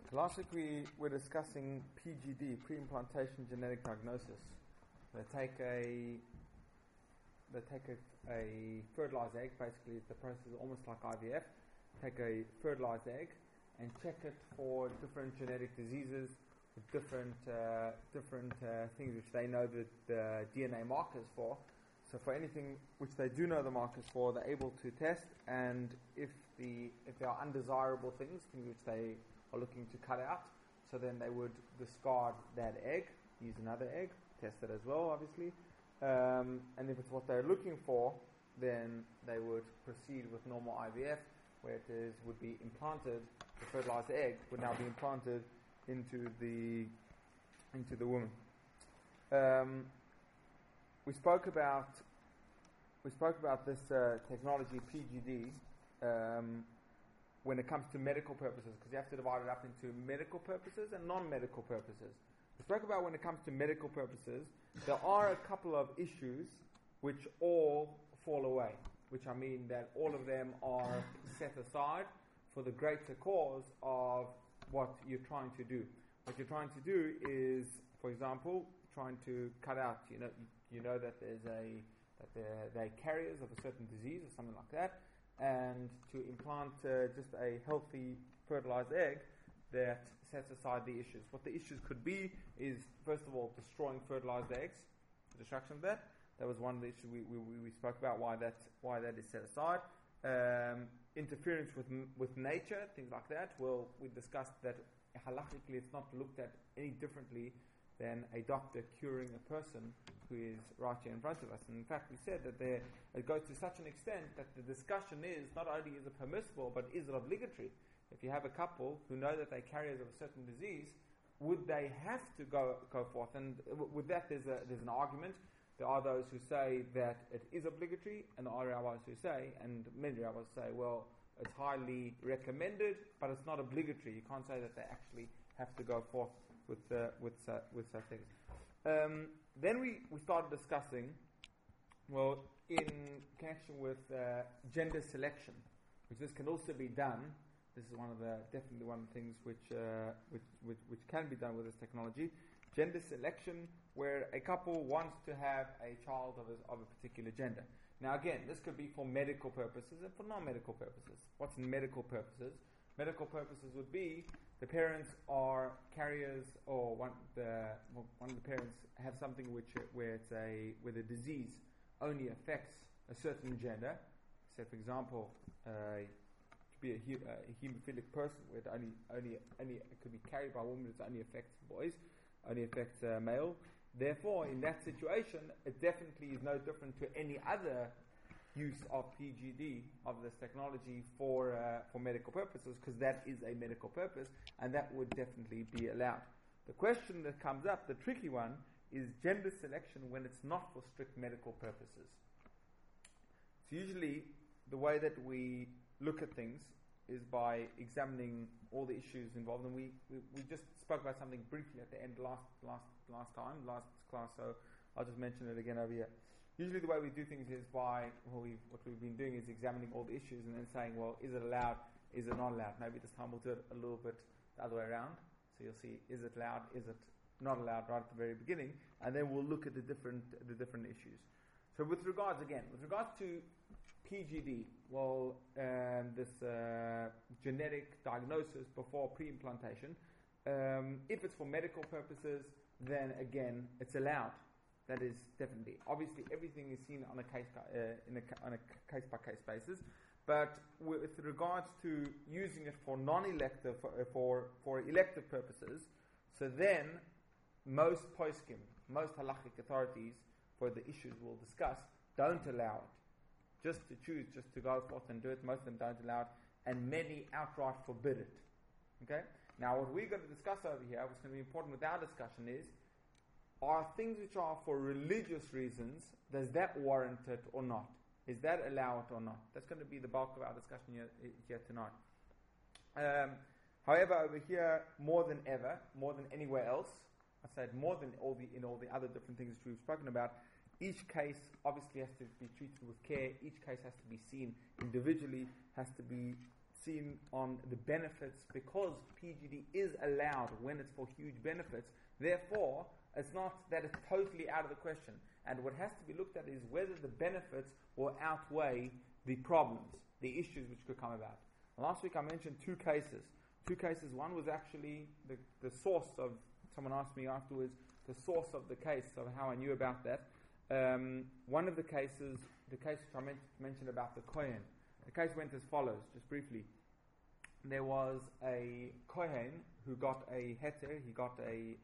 Last week we were discussing PGD, pre-implantation genetic diagnosis. They take a fertilized egg. Basically, the process is almost like IVF. Take a fertilized egg and check it for different genetic diseases, with different things which they know the DNA markers for. So for anything which they do know the markers for, they're able to test, and if there are undesirable things which they are looking to cut out, so then they would discard that egg, use another egg, test it as well, obviously, and if it's what they're looking for, then they would proceed with normal IVF, where would be implanted. The fertilized egg would now be implanted into the woman. We spoke about this technology PGD when it comes to medical purposes, because you have to divide it up into medical purposes and non-medical purposes. We spoke about when it comes to medical purposes, there are a couple of issues which all fall away, which I mean that all of them are set aside for the greater cause of what you're trying to do. What you're trying to do is, for example, trying to cut out, you know that they're carriers of a certain disease or something like that, and to implant just a healthy fertilized egg that sets aside the issues. What the issues could be is, first of all, destroying fertilized eggs, the destruction of that. That was one of the issues we spoke about, why that is set aside. Interference with nature, things like that. Well, we discussed that halachically it's not looked at any differently than a doctor curing a person who is right here in front of us. And in fact, we said that it goes to such an extent that the discussion is not only is it permissible, but is it obligatory? If you have a couple who know that they're carriers of a certain disease, would they have to go forth? And with that, there's an argument. There are those who say that it is obligatory, and there are rabbis who say, and many rabbis say, well, it's highly recommended, but it's not obligatory. You can't say that they actually have to go forth with such things. Then we started discussing, well, in connection with gender selection, which this can also be done. This is definitely one of the things which can be done with this technology. Gender selection, where a couple wants to have a child of a particular gender. Now again, this could be for medical purposes and for non-medical purposes. What's in medical purposes? Medical purposes would be the parents are carriers, or one of the parents have something where the disease only affects a certain gender. So, for example, it could be a hemophilic person where it only it could be carried by a woman. It only affects boys, only affects male. Therefore, in that situation, it definitely is no different to any other use of PGD, of this technology for medical purposes, because that is a medical purpose, and that would definitely be allowed. The question that comes up, the tricky one, is gender selection when it's not for strict medical purposes. So usually, the way that we look at things is by examining all the issues involved, and we just spoke about something briefly at the end last class, so I'll just mention it again over here. Usually the way we do things is what we've been doing is examining all the issues and then saying, well, is it allowed, is it not allowed? Maybe this time we'll do it a little bit the other way around. So you'll see, is it allowed, is it not allowed right at the very beginning, and then we'll look at the different issues. So with regards to PGD, well, this genetic diagnosis before pre-implantation, if it's for medical purposes, then again, it's allowed. That is definitely. Obviously, everything is seen on a case-by-case basis. But with regards to using it for non-elective, for elective purposes, so then most poskim, most halachic authorities for the issues we'll discuss, don't allow it. Just to go forth and do it, most of them don't allow it, and many outright forbid it. Okay? Now, what we're going to discuss over here, what's going to be important with our discussion is, are things which are for religious reasons, does that warrant it or not? Is that allowed or not? That's going to be the bulk of our discussion here tonight. However, over here, more than ever, more than anywhere else, I said more than all the other different things which we've spoken about, each case obviously has to be treated with care. Each case has to be seen individually, has to be seen on the benefits, because PGD is allowed when it's for huge benefits. Therefore, it's not that it's totally out of the question. And what has to be looked at is whether the benefits will outweigh the problems, the issues which could come about. Last week I mentioned two cases. One was actually the source of, someone asked me afterwards, the source of the case, of how I knew about that. One of the cases, the case which I mentioned about the Kohen, the case went as follows, just briefly. There was a Kohen who got a heter. He got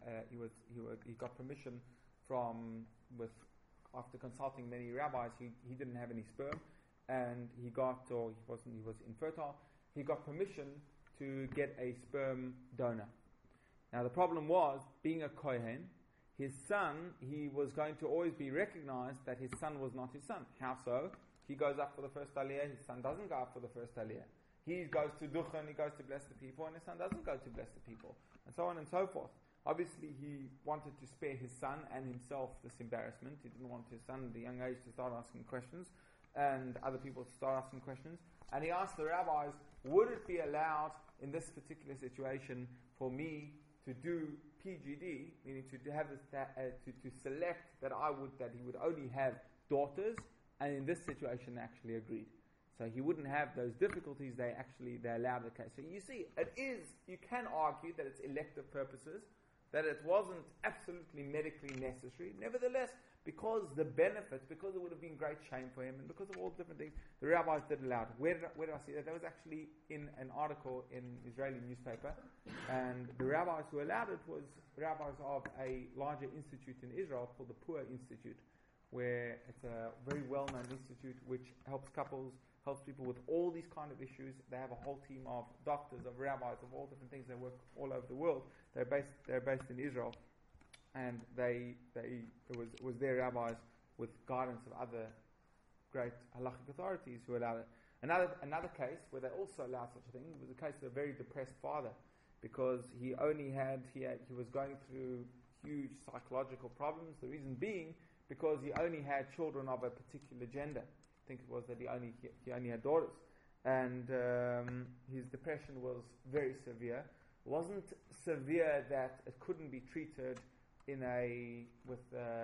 he got permission from, after consulting many rabbis. He didn't have any sperm, and he was infertile. He got permission to get a sperm donor. Now the problem was, being a Kohen, his son, he was going to always be recognized that his son was not his son. How so? He goes up for the first aliyah, his son doesn't go up for the first aliyah. He goes to Duchen, he goes to bless the people, and his son doesn't go to bless the people, and so on and so forth. Obviously, he wanted to spare his son and himself this embarrassment. He didn't want his son at a young age to start asking questions, and other people to start asking questions. And he asked the rabbis, would it be allowed in this particular situation for me to do PGD, meaning to have this, to select that he would only have daughters, and in this situation they actually agreed. So he wouldn't have those difficulties. They allowed the case. So you see, you can argue that it's elective purposes, that it wasn't absolutely medically necessary. Nevertheless, because the benefits, because it would have been great shame for him, and because of all different things, the rabbis did allow it. Where did I see that? That was actually in an article in an Israeli newspaper, and the rabbis who allowed it was rabbis of a larger institute in Israel called the Pur Institute, where it's a very well-known institute which helps couples, helps people with all these kind of issues. They have a whole team of doctors, of rabbis, of all different things. They work all over the world. They're based in Israel, and it was their rabbis with guidance of other great halachic authorities who allowed it. Another case where they also allowed such a thing was the case of a very depressed father, because he was going through huge psychological problems. The reason being because he only had children of a particular gender. I think it was that he only had daughters, and his depression was very severe. It wasn't severe that it couldn't be treated with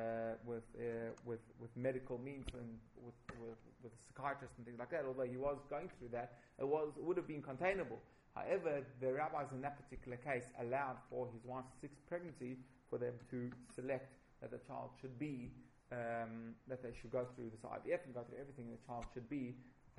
medical means and with a psychiatrist and things like that. Although he was going through that, it would have been containable. However, the rabbis in that particular case allowed for his wife's sixth pregnancy for them to select that the child should be. That they should go through this IVF and go through everything, and the child should be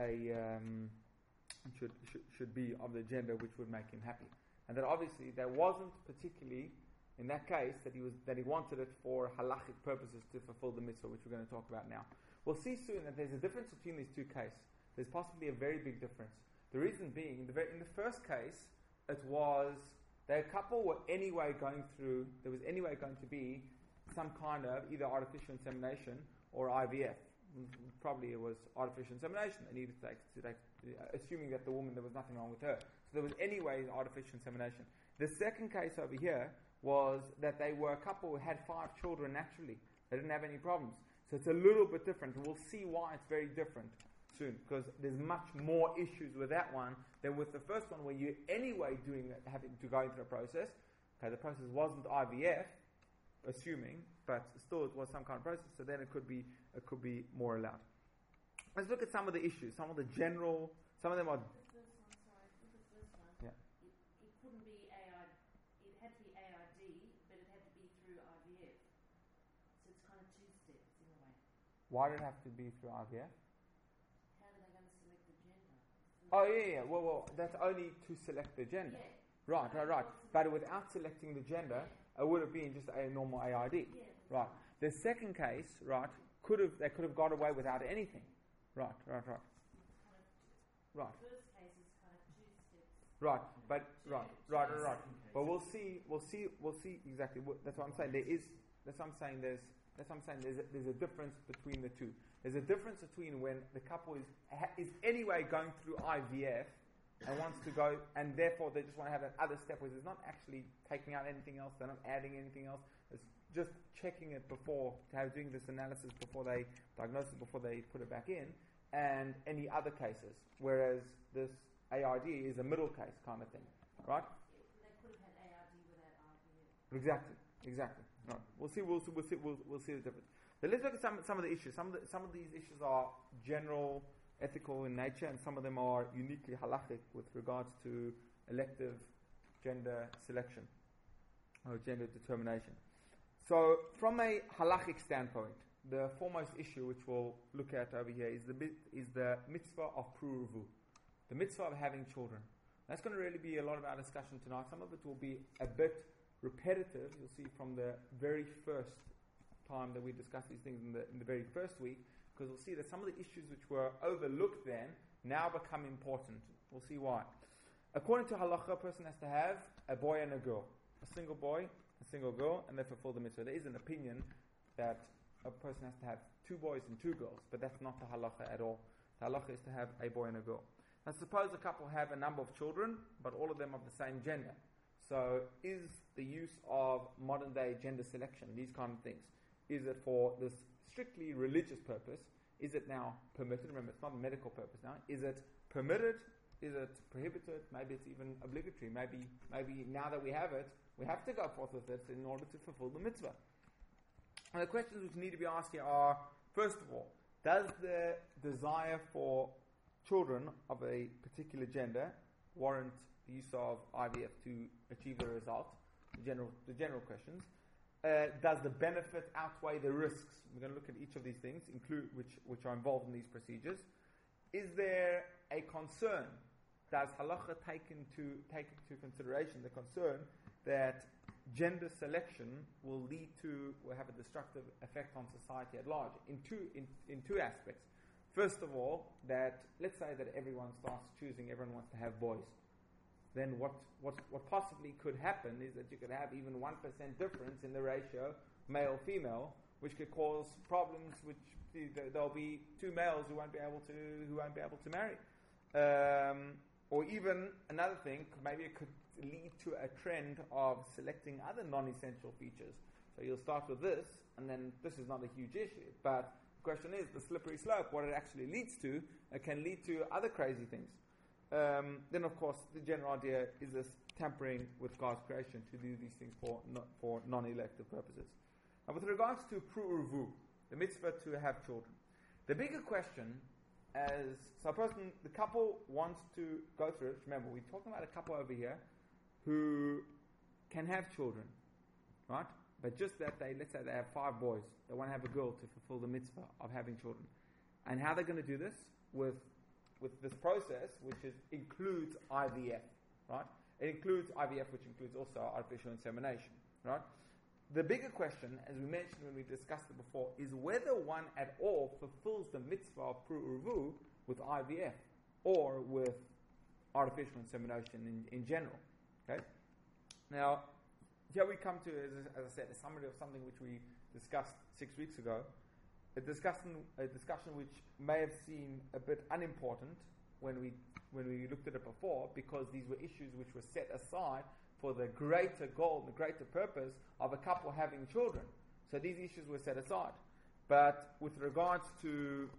should be of the gender which would make him happy, and that obviously there wasn't particularly in that case that he wanted it for halachic purposes to fulfill the mitzvah, which we're going to talk about now. We'll see soon that there's a difference between these two cases. There's possibly a very big difference. The reason being, in the first case, it was the couple were anyway going through. There was anyway going to be some kind of either artificial insemination or IVF. Probably it was artificial insemination. They needed to take, assuming that the woman, there was nothing wrong with her. So there was anyway artificial insemination. The second case over here was that they were a couple who had 5 children naturally. They didn't have any problems. So it's a little bit different. We'll see why it's very different soon, because there's much more issues with that one than with the first one, where you're anyway having to go through a process. Okay, the process wasn't IVF, assuming, but still it was some kind of process, so then it could be more allowed. Let's look at some of the issues, some of the general, some of them are... The first one, yeah. It couldn't be AID, it had to be AID, but it had to be through IVF. So it's kind of 2 steps in a way. Why did it have to be through IVF? How are they going to select the gender? Oh yeah, well, that's only to select the gender. Yeah. Right. But without selecting the gender, it would have been just a normal AID. Yeah. Right. The second case, right, they could have got away without anything. Right. Right. Right. The first case is kind of 2 steps. Right. But right. But we'll see exactly. That's what I'm saying. That's what I'm saying. There's a difference between the two. There's a difference between when the couple is anyway going through IVF and wants to go, and therefore they just want to have that other step where it's not actually taking out anything else, they're not adding anything else, it's just checking it before, doing this analysis before they diagnose it, before they put it back in, and any other cases. Whereas this AID is a middle case kind of thing, right? They could have had AID without IVF. Exactly. Right. We'll see the difference. But let's look at some of the issues. Some of these issues are general, ethical in nature, and some of them are uniquely halachic with regards to elective gender selection or gender determination. So, from a halachic standpoint, the foremost issue which we'll look at over here is the mitzvah of pruruvu, the mitzvah of having children. That's going to really be a lot of our discussion tonight. Some of it will be a bit repetitive. You'll see from the very first time that we discussed these things in the very first week, because we'll see that some of the issues which were overlooked then now become important. We'll see why. According to halacha, a person has to have a boy and a girl, a single boy, a single girl, and they fulfill the mitzvah. There is an opinion that a person has to have 2 boys and 2 girls, but that's not the halacha at all. The halacha is to have a boy and a girl. Now suppose a couple have a number of children, but all of them of the same gender. So is the use of modern day gender selection, these kind of things, is it for this strictly religious purpose? Is it now permitted? Remember, it's not a medical purpose now. Is it permitted? Is it prohibited? Maybe it's even obligatory. Maybe now that we have it, we have to go forth with it in order to fulfill the mitzvah. And the questions which need to be asked here are, first of all, does the desire for children of a particular gender warrant the use of IVF to achieve the result? The general questions. Does the benefit outweigh the risks? We're going to look at each of these things, which are involved in these procedures. Is there a concern? Does halacha take into consideration the concern that gender selection will have a destructive effect on society at large in two aspects? First of all, that let's say that everyone starts choosing, everyone wants to have boys. Then what possibly could happen is that you could have even 1% difference in the ratio male-female, which could cause problems. Which there'll be 2 males who won't be able to marry, or even another thing. Maybe it could lead to a trend of selecting other non-essential features. So you'll start with this, and then this is not a huge issue. But the question is the slippery slope. What it actually leads to, it can lead to other crazy things. Then, of course, the general idea is this tampering with God's creation to do these things for non-elective purposes. Now, with regards to pru'urvu, the mitzvah to have children, the bigger question the couple wants to go through it. Remember, we're talking about a couple over here who can have children, right? But just that let's say they have 5 boys, they want to have a girl to fulfill the mitzvah of having children. And how they're going to do this? With this process, which includes IVF, right? It includes IVF, which includes also artificial insemination, right? The bigger question, as we mentioned when we discussed it before, is whether one at all fulfills the mitzvah of pru'urvu with IVF or with artificial insemination in general. Okay? Now, here we come to, as I said, a summary of something which we discussed 6 weeks ago. A discussion which may have seemed a bit unimportant when we looked at it before, because these were issues which were set aside for the greater goal, the greater purpose of a couple having children. So these issues were set aside. But with regards to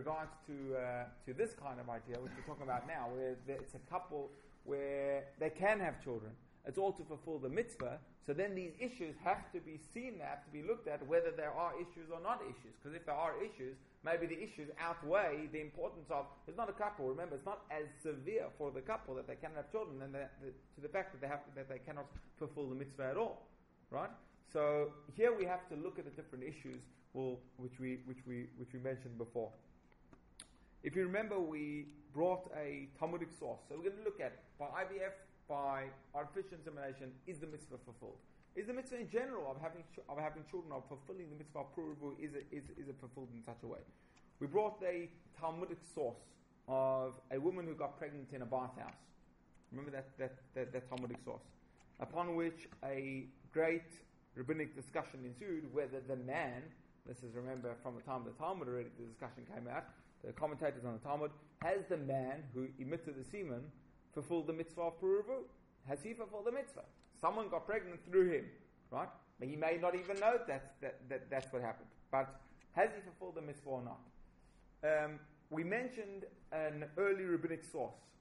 this kind of idea, which we're talking about now, where it's a couple where they can have children, it's all to fulfill the mitzvah. So then these issues have to be seen, they have to be looked at, whether there are issues or not issues. Because if there are issues, maybe the issues outweigh the importance of, it's not a couple, remember, it's not as severe for the couple that they cannot have children than to the fact that they cannot fulfill the mitzvah at all. Right? So here we have to look at the different issues which we mentioned before. If you remember, we brought a Talmudic source. So we're going to look at by IVF, by artificial insemination, is the mitzvah fulfilled? Is the mitzvah in general of having children, of fulfilling the mitzvah of pru'urvu, is it fulfilled in such a way? We brought a Talmudic source of a woman who got pregnant in a bathhouse. Remember that Talmudic source? Upon which a great rabbinic discussion ensued whether the man, this is, remember, from the time of the Talmud already, the discussion came out, the commentators on the Talmud, has the man who emitted the semen fulfilled the mitzvah of pru'urvu? Has he fulfilled the mitzvah? Someone got pregnant through him, right? But he may not even know that's what happened. But has he fulfilled the mitzvah or not? We mentioned an early rabbinic source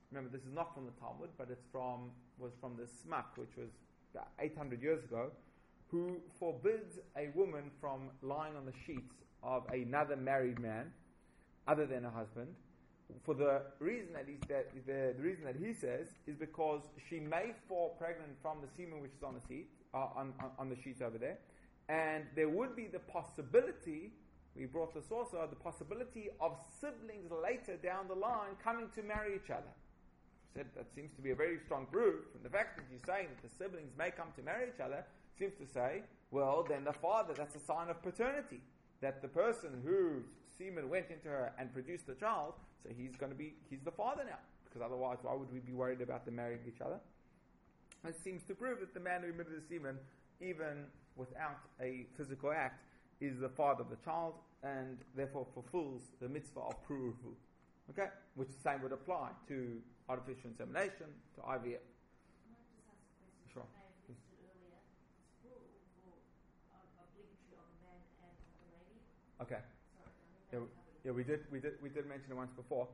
remember this is not from the Talmud, but was from the Smak, which was about 800 years ago, who forbids a woman from lying on the sheets of another married man, other than her husband, for the reason that he says is because she may fall pregnant from the semen which is on the seat, on the sheets over there, and there would be the possibility. We brought this also, the possibility of siblings later down the line coming to marry each other. Said that seems to be a very strong proof, and the fact that you're saying that the siblings may come to marry each other seems to say, well, then the father, that's a sign of paternity, that the person whose semen went into her and produced the child, so he's the father now, because otherwise why would we be worried about them marrying each other? It seems to prove that the man who emitted the semen, even without a physical act, is the father of the child, and therefore fulfills the mitzvah of pruruvu. Okay? Which the same would apply to artificial insemination, to IVF. Can I just ask a question? Sure. I may have missed it earlier. It's pruruvu obligatory on the man and the lady. Okay. Sorry, Yeah, we did mention it once before.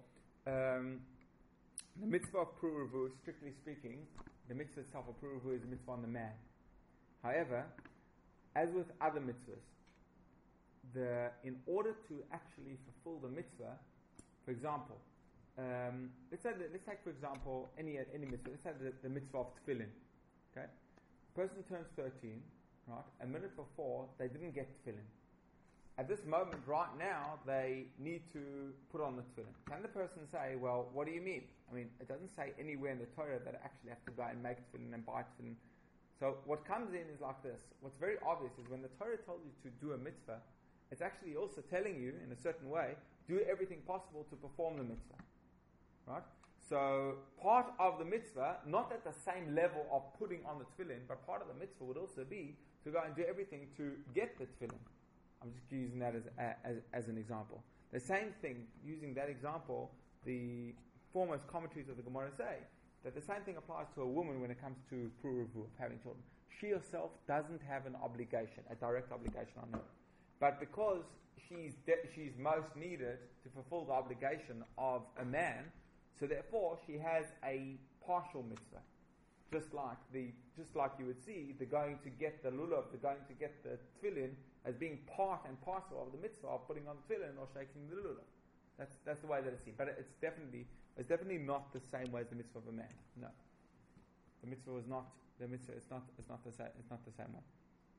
The mitzvah of pruruvu, strictly speaking, the mitzvah itself of pruruvu is a mitzvah on the man. However, as with other mitzvahs, in order to actually fulfill the mitzvah, for example, let's take for example any mitzvah. Let's say the mitzvah of tefillin. Okay, person turns 13, right? A minute before they didn't get tefillin. At this moment, right now, they need to put on the tefillin. Can the person say, "Well, what do you mean?" I mean, it doesn't say anywhere in the Torah that I actually have to go and make tefillin and buy tefillin. So what comes in is like this. What's very obvious is when the Torah told you to do a mitzvah, it's actually also telling you, in a certain way, do everything possible to perform the mitzvah. Right? So, part of the mitzvah, not at the same level of putting on the tefillin, but part of the mitzvah would also be to go and do everything to get the tefillin. I'm just using that as an example. The same thing, using that example, the foremost commentaries of the Gemara say that the same thing applies to a woman when it comes to pruruvu, of having children. She herself doesn't have an obligation, a direct obligation on her. But because she's most needed to fulfill the obligation of a man, so therefore she has a partial mitzvah. Just like you would see, the going to get the lulav, the going to get the tefillin as being part and parcel of the mitzvah of putting on the tefillin or shaking the lulav. That's the way that it's seen. But it's definitely not the same way as the mitzvah of a man. No, the mitzvah is not the mitzvah. It's not the same. It's not the same one.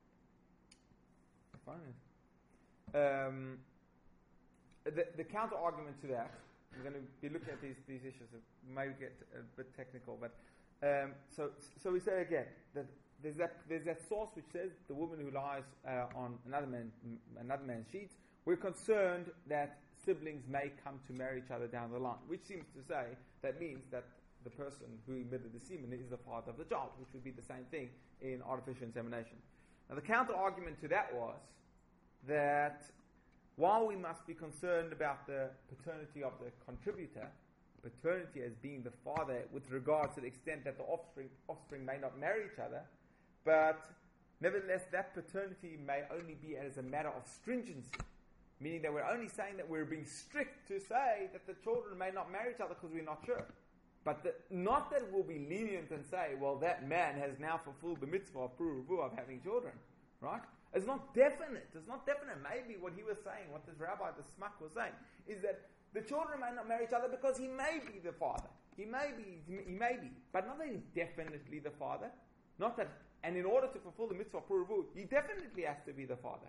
Fine. The counter argument to that, we're going to be looking at these issues. It may get a bit technical, but so we say again that there's that source which says the woman who lies on another man's sheets, we're concerned that siblings may come to marry each other down the line, which seems to say that means that the person who emitted the semen is the father of the child, which would be the same thing in artificial insemination. Now the counter argument to that was that while we must be concerned about the paternity of the contributor, paternity as being the father with regard to the extent that the offspring may not marry each other, but nevertheless that paternity may only be as a matter of stringency, meaning that we're only saying that we're being strict to say that the children may not marry each other because we're not sure. But not that we'll be lenient and say, well, that man has now fulfilled the mitzvah of pruruvu, of having children, right? It's not definite. It's not definite. Maybe what he was saying, what this rabbi, the Smak, was saying, is that the children may not marry each other because he may be the father. He may be. But not that he's definitely the father. Not that, and in order to fulfill the mitzvah of pruruvu, he definitely has to be the father.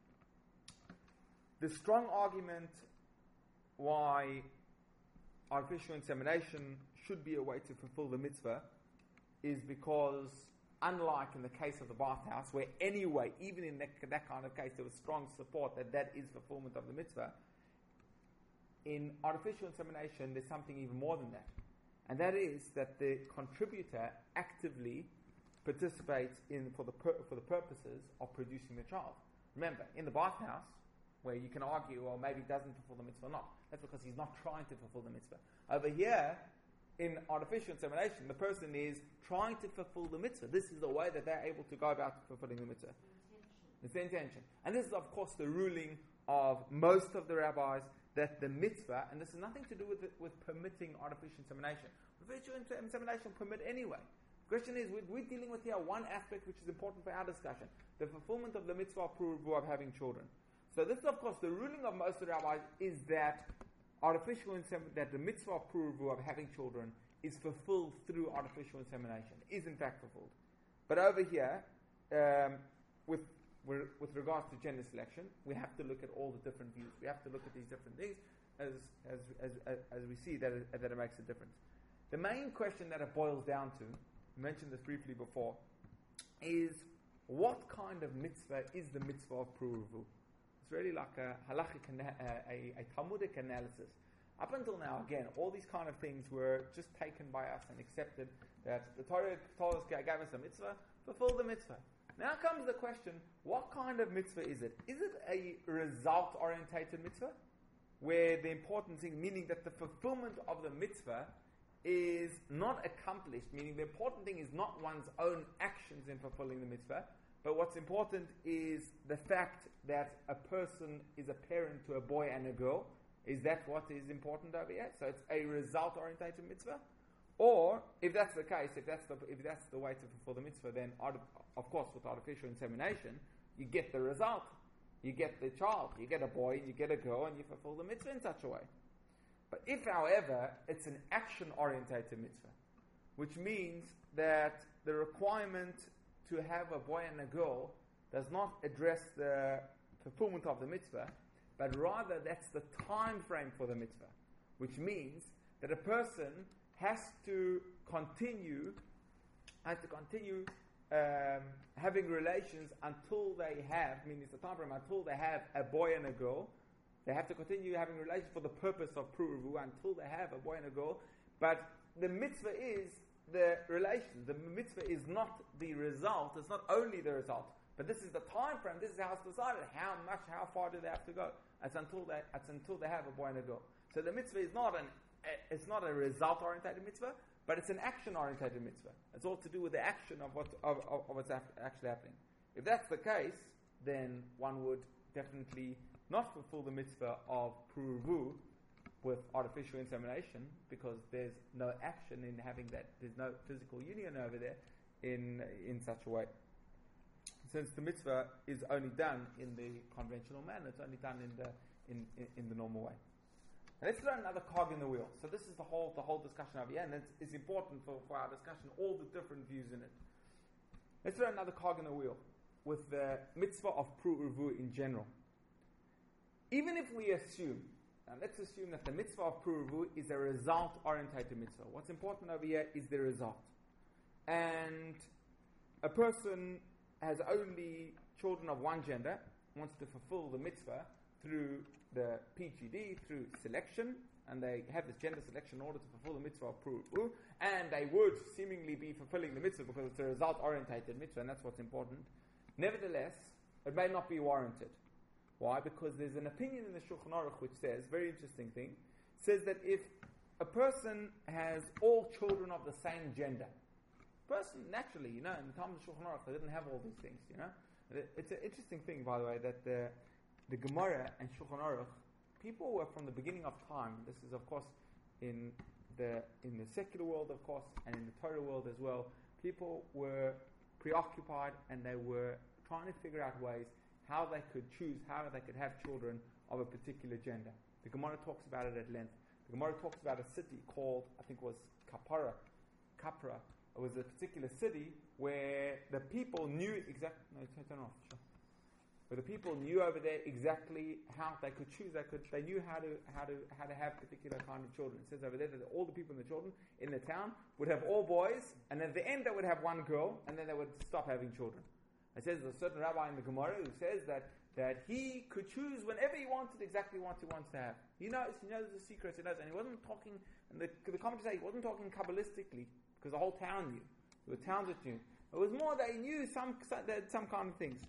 The strong argument why artificial insemination should be a way to fulfill the mitzvah is because, unlike in the case of the bathhouse, where anyway, even in that kind of case, there was strong support that is fulfillment of the mitzvah, in artificial insemination, there's something even more than that. And that is that the contributor actively participates for the purposes of producing the child. Remember, in the bathhouse, where you can argue, well, maybe he doesn't fulfill the mitzvah or not. That's because he's not trying to fulfill the mitzvah. Over here, in artificial insemination, the person is trying to fulfill the mitzvah. This is the way that they're able to go about fulfilling the mitzvah. It's the intention. And this is, of course, the ruling of most of the rabbis, that the mitzvah, and this has nothing to do with permitting artificial insemination. Artificial insemination will permit anyway. The question is, we're dealing with here one aspect which is important for our discussion, the fulfillment of the mitzvah of having children. So this is, of course, the ruling of most of the rabbis is that that the mitzvah of having children is fulfilled through artificial insemination, is in fact fulfilled. But over here, with regards to gender selection, we have to look at all the different views. We have to look at these different things as we see that it makes a difference. The main question that it boils down to, I mentioned this briefly before, is what kind of mitzvah is the mitzvah of Pruruvu? It's really like a halachic, a Talmudic analysis. Up until now, again, all these kind of things were just taken by us and accepted that the Torah told us, gave us a mitzvah, fulfill the mitzvah. Now comes the question, what kind of mitzvah is it? Is it a result-orientated mitzvah? Where the important thing, meaning that the fulfillment of the mitzvah is not accomplished, meaning the important thing is not one's own actions in fulfilling the mitzvah, but what's important is the fact that a person is a parent to a boy and a girl. Is that what is important over here? So it's a result-orientated mitzvah? Or, if that's the case, if that's the way to fulfill the mitzvah, then of course with artificial insemination, you get the result. You get the child, you get a boy, you get a girl, and you fulfill the mitzvah in such a way. But if, however, it's an action-orientated mitzvah, which means that the requirement to have a boy and a girl does not address the fulfillment of the mitzvah, but rather that's the time frame for the mitzvah, which means that a person has to continue having relations until they have, meaning it's the time frame until they have a boy and a girl. They have to continue having relations for the purpose of Pruruvu until they have a boy and a girl. But the mitzvah is the relation. The mitzvah is not the result. It's not only the result, but this is the time frame. This is how it's decided. How far do they have to go? It's until they have a boy and a girl. So the mitzvah is not a result-oriented mitzvah, but it's an action-oriented mitzvah. It's all to do with the action of what's actually happening. If that's the case, then one would definitely not fulfill the mitzvah of Pruruvu with artificial insemination, because there's no action in having that. There's no physical union over there in such a way. Since the mitzvah is only done in the conventional manner, it's only done in the normal way. Now let's throw another cog in the wheel. So this is the whole discussion over here, and it's important for our discussion, all the different views in it. Let's throw another cog in the wheel with the mitzvah of Pruruvu in general. Even if we assume, now let's assume that the mitzvah of Pruruvu is a result-orientated mitzvah. What's important over here is the result. And a person has only children of one gender, wants to fulfill the mitzvah through the PGD, through selection, and they have this gender selection in order to fulfill the mitzvah of Pruruvu, and they would seemingly be fulfilling the mitzvah because it's a result-orientated mitzvah, and that's what's important. Nevertheless, it may not be warranted. Why? Because there's an opinion in the Shulchan Aruch which says, very interesting thing, says that if a person has all children of the same gender, person, naturally, in the time of the Shulchan Aruch, they didn't have all these things, It's an interesting thing, by the way, that the Gemara and Shulchan Aruch, people were from the beginning of time, this is of course in the secular world, of course, and in the Torah world as well, people were preoccupied and they were trying to figure out ways how they could choose, how they could have children of a particular gender. The Gemara talks about it at length. The Gemara talks about a city called, I think it was Kapra. It was a particular city where the people knew exactly. No, turn off. Sure. Where the people knew over there exactly how they could choose. They knew how to have particular kind of children. It says over there that all the people in the children in the town would have all boys, and at the end they would have one girl, and then they would stop having children. It says there's a certain rabbi in the Gemara who says that he could choose whenever he wanted exactly what he wants to have. He knows the secrets, and he wasn't talking, and the commentators say he wasn't talking Kabbalistically, because the whole town knew. There were towns that knew. It was more that he knew some kind of things.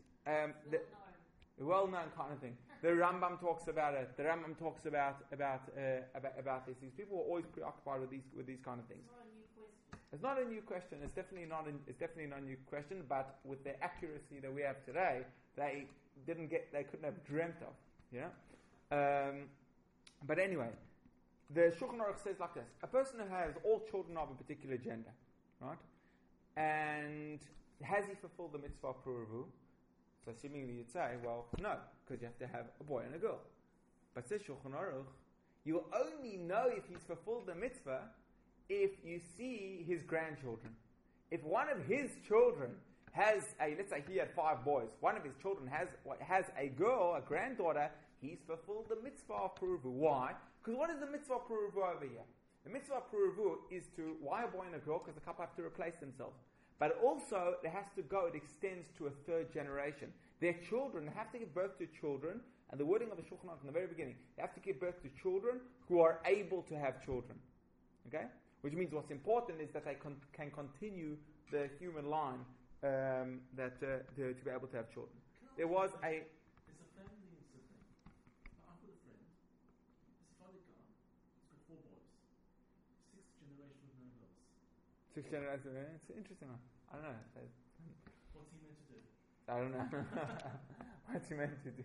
Well-known kind of thing. The Rambam talks about it. The Rambam talks about these things. People were always preoccupied with these kind of things. It's not a new question. It's definitely not a new question. But with the accuracy that we have today, they couldn't have dreamt of. But anyway, the Shulchan Aruch says like this: a person who has all children of a particular gender, right, and has he fulfilled the mitzvah of Pruruvu? So seemingly you'd say, well, no, because you have to have a boy and a girl. But says Shulchan Aruch, you will only know if he's fulfilled the mitzvah if you see his grandchildren. If one of his children has let's say he had 5 boys, one of his children has a girl, a granddaughter, he's fulfilled the mitzvah of Pruruvu. Why? Because what is the mitzvah of Pruruvu over here? The mitzvah of Pruruvu is to, why a boy and a girl? Because the couple have to replace themselves. But also, it has to go, it extends to a 3rd generation. Their children have to give birth to children, and the wording of the Shulchan Aruch in the very beginning, they have to give birth to children who are able to have children. Okay? Which means what's important is that they can continue the human line to be able to have children. There was a... There's a family in Sydney. I've got a friend. His father guy. He's got 4 boys. 6th generation with no girls. 6th generation. It's an interesting one. I don't know. What's he meant to do? I don't know. What's he meant to do?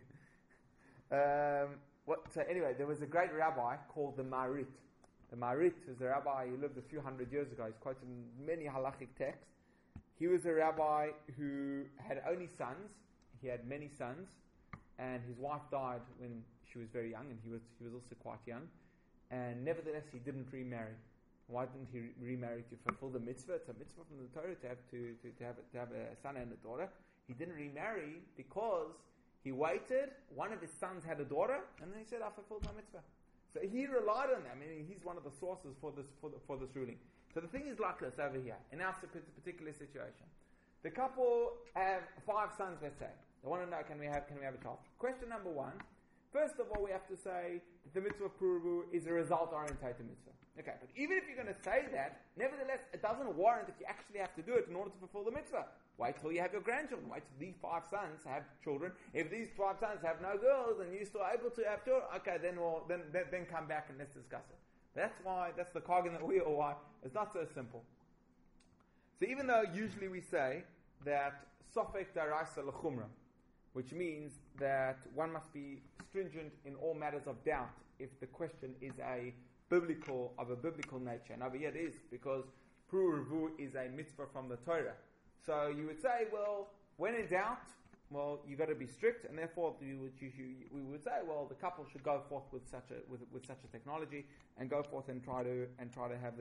So anyway, there was a great rabbi called the Marit. The Marit was a rabbi who lived a few hundred years ago. He's quoted in many halachic texts. He was a rabbi who had only sons. He had many sons, and his wife died when she was very young, and he was also quite young. And nevertheless, he didn't remarry. Why didn't he remarry? To fulfill the mitzvah. It's a mitzvah from the Torah to have a son and a daughter. He didn't remarry because he waited. One of his sons had a daughter, and then he said, "I fulfilled my mitzvah." So he relied on them. I mean, he's one of the sources for this ruling. So the thing is like this over here in our particular situation. The couple have 5 sons, let's say. They want to know, can we have a child? Question number 1. First of all, we have to say that the mitzvah of Pruruvu is a result-orientated mitzvah. Okay, but even if you're going to say that, nevertheless, it doesn't warrant that you actually have to do it in order to fulfill the mitzvah. Wait till you have your grandchildren. Wait till these 5 sons have children. If these 5 sons have no girls and you're still able to have children, okay, then come back and let's discuss it. That's the cog in the wheel why it's not so simple. So even though usually we say that Sofek Daraisa L'chumra, which means that one must be stringent in all matters of doubt if the question is of a biblical nature. And over here it is, because Pruruvu is a mitzvah from the Torah. So you would say, well, when in doubt, well, you've got to be strict, and therefore we would say, well, the couple should go forth with such a technology and go forth and try to have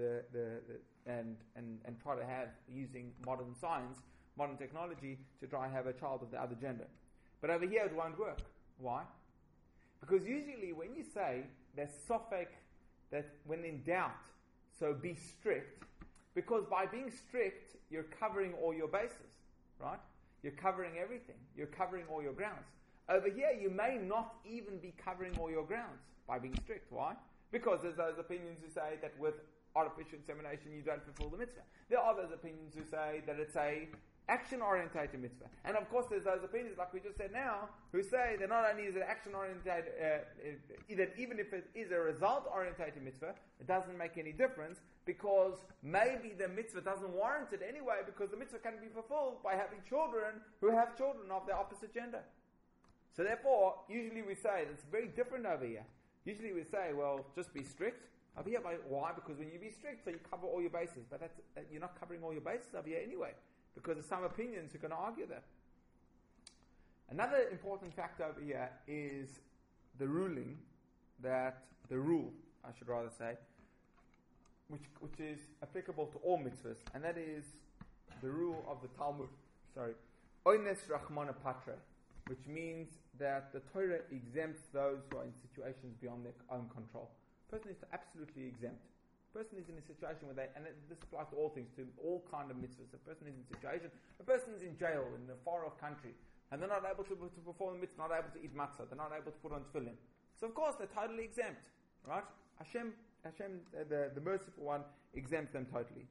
try to have using modern science, modern technology to try and have a child of the other gender. But over here it won't work. Why? Because usually when you say there's sofek, that when in doubt, so be strict, because by being strict you're covering all your bases, right? You're covering everything. You're covering all your grounds. Over here, you may not even be covering all your grounds by being strict. Why? Because there's those opinions who say that with artificial insemination you don't fulfill the mitzvah. There are those opinions who say that it's a action-orientated mitzvah. And of course there's those opinions, like we just said now, who say that not only is it action-orientated, that even if it is a result-orientated mitzvah, it doesn't make any difference, because maybe the mitzvah doesn't warrant it anyway, because the mitzvah can be fulfilled by having children who have children of the opposite gender. So therefore, usually we say, it's very different over here. Usually we say, well, just be strict. Over here, why? Because when you be strict, so you cover all your bases. But you're not covering all your bases over here anyway, because there's some opinions who are going to argue that. Another important factor over here is the rule, I should rather say, which is applicable to all mitzvahs, and that is the rule of the Talmud. Oines Rachmana Patre, which means that the Torah exempts those who are in situations beyond their own control. A person is absolutely exempt. A person is in a situation where this applies to all things, to all kind of mitzvahs. A person is in a situation, a person is in jail in a far-off country, and they're not able to perform the mitzvah, not able to eat matzah, they're not able to put on tefillin. So of course they're totally exempt, right? Hashem, the merciful one, exempts them totally.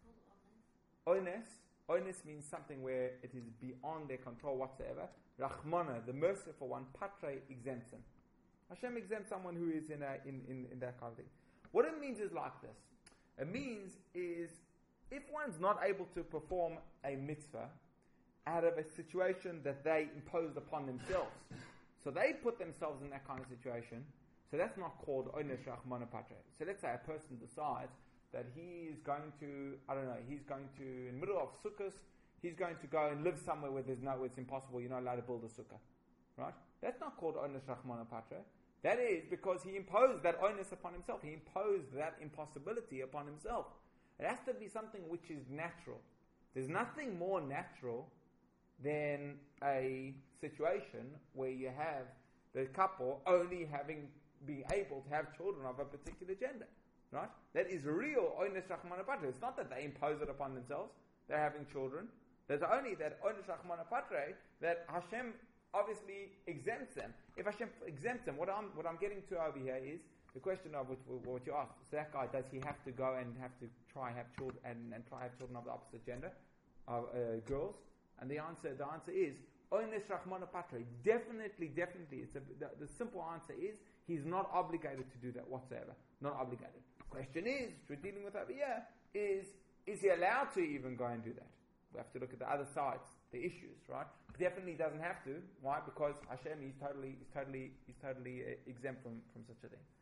Oines means something where it is beyond their control whatsoever. Rachmana, the merciful one, Patre, exempts them. Hashem exempts someone who is in that kind of thing. What it means is like this. It means is, if one's not able to perform a mitzvah out of a situation that they imposed upon themselves, so they put themselves in that kind of situation, so So that's not called Onesh Rachmana Patre. So let's say a person decides that he is going to, he's going to, in the middle of Sukkot, he's going to go and live somewhere where it's impossible, you're not allowed to build a sukkah. Right? That's not called Onesh Rachmana Patre. That is because he imposed that onus upon himself. He imposed that impossibility upon himself. It has to be something which is natural. There's nothing more natural than a situation where you have the couple only being able to have children of a particular gender. Right? That is real Onesh Rachmana Patre. It's not that they impose it upon themselves. They're having children. There's only that Onesh Rachmana Patre that Hashem obviously exempts them. If Hashem exempts them, what I'm getting to over here is the question of what you asked. So that guy, does he have to go and have to try have children and try have children of the opposite gender, of girls? And the answer is Onesh Rachmana Patre. Definitely. The simple answer is he's not obligated to do that whatsoever. Not obligated. Question is, which we're dealing with over here, is he allowed to even go and do that? We have to look at the other sides, the issues, right? Definitely doesn't have to. Why? Because Hashem is totally exempt from such a thing.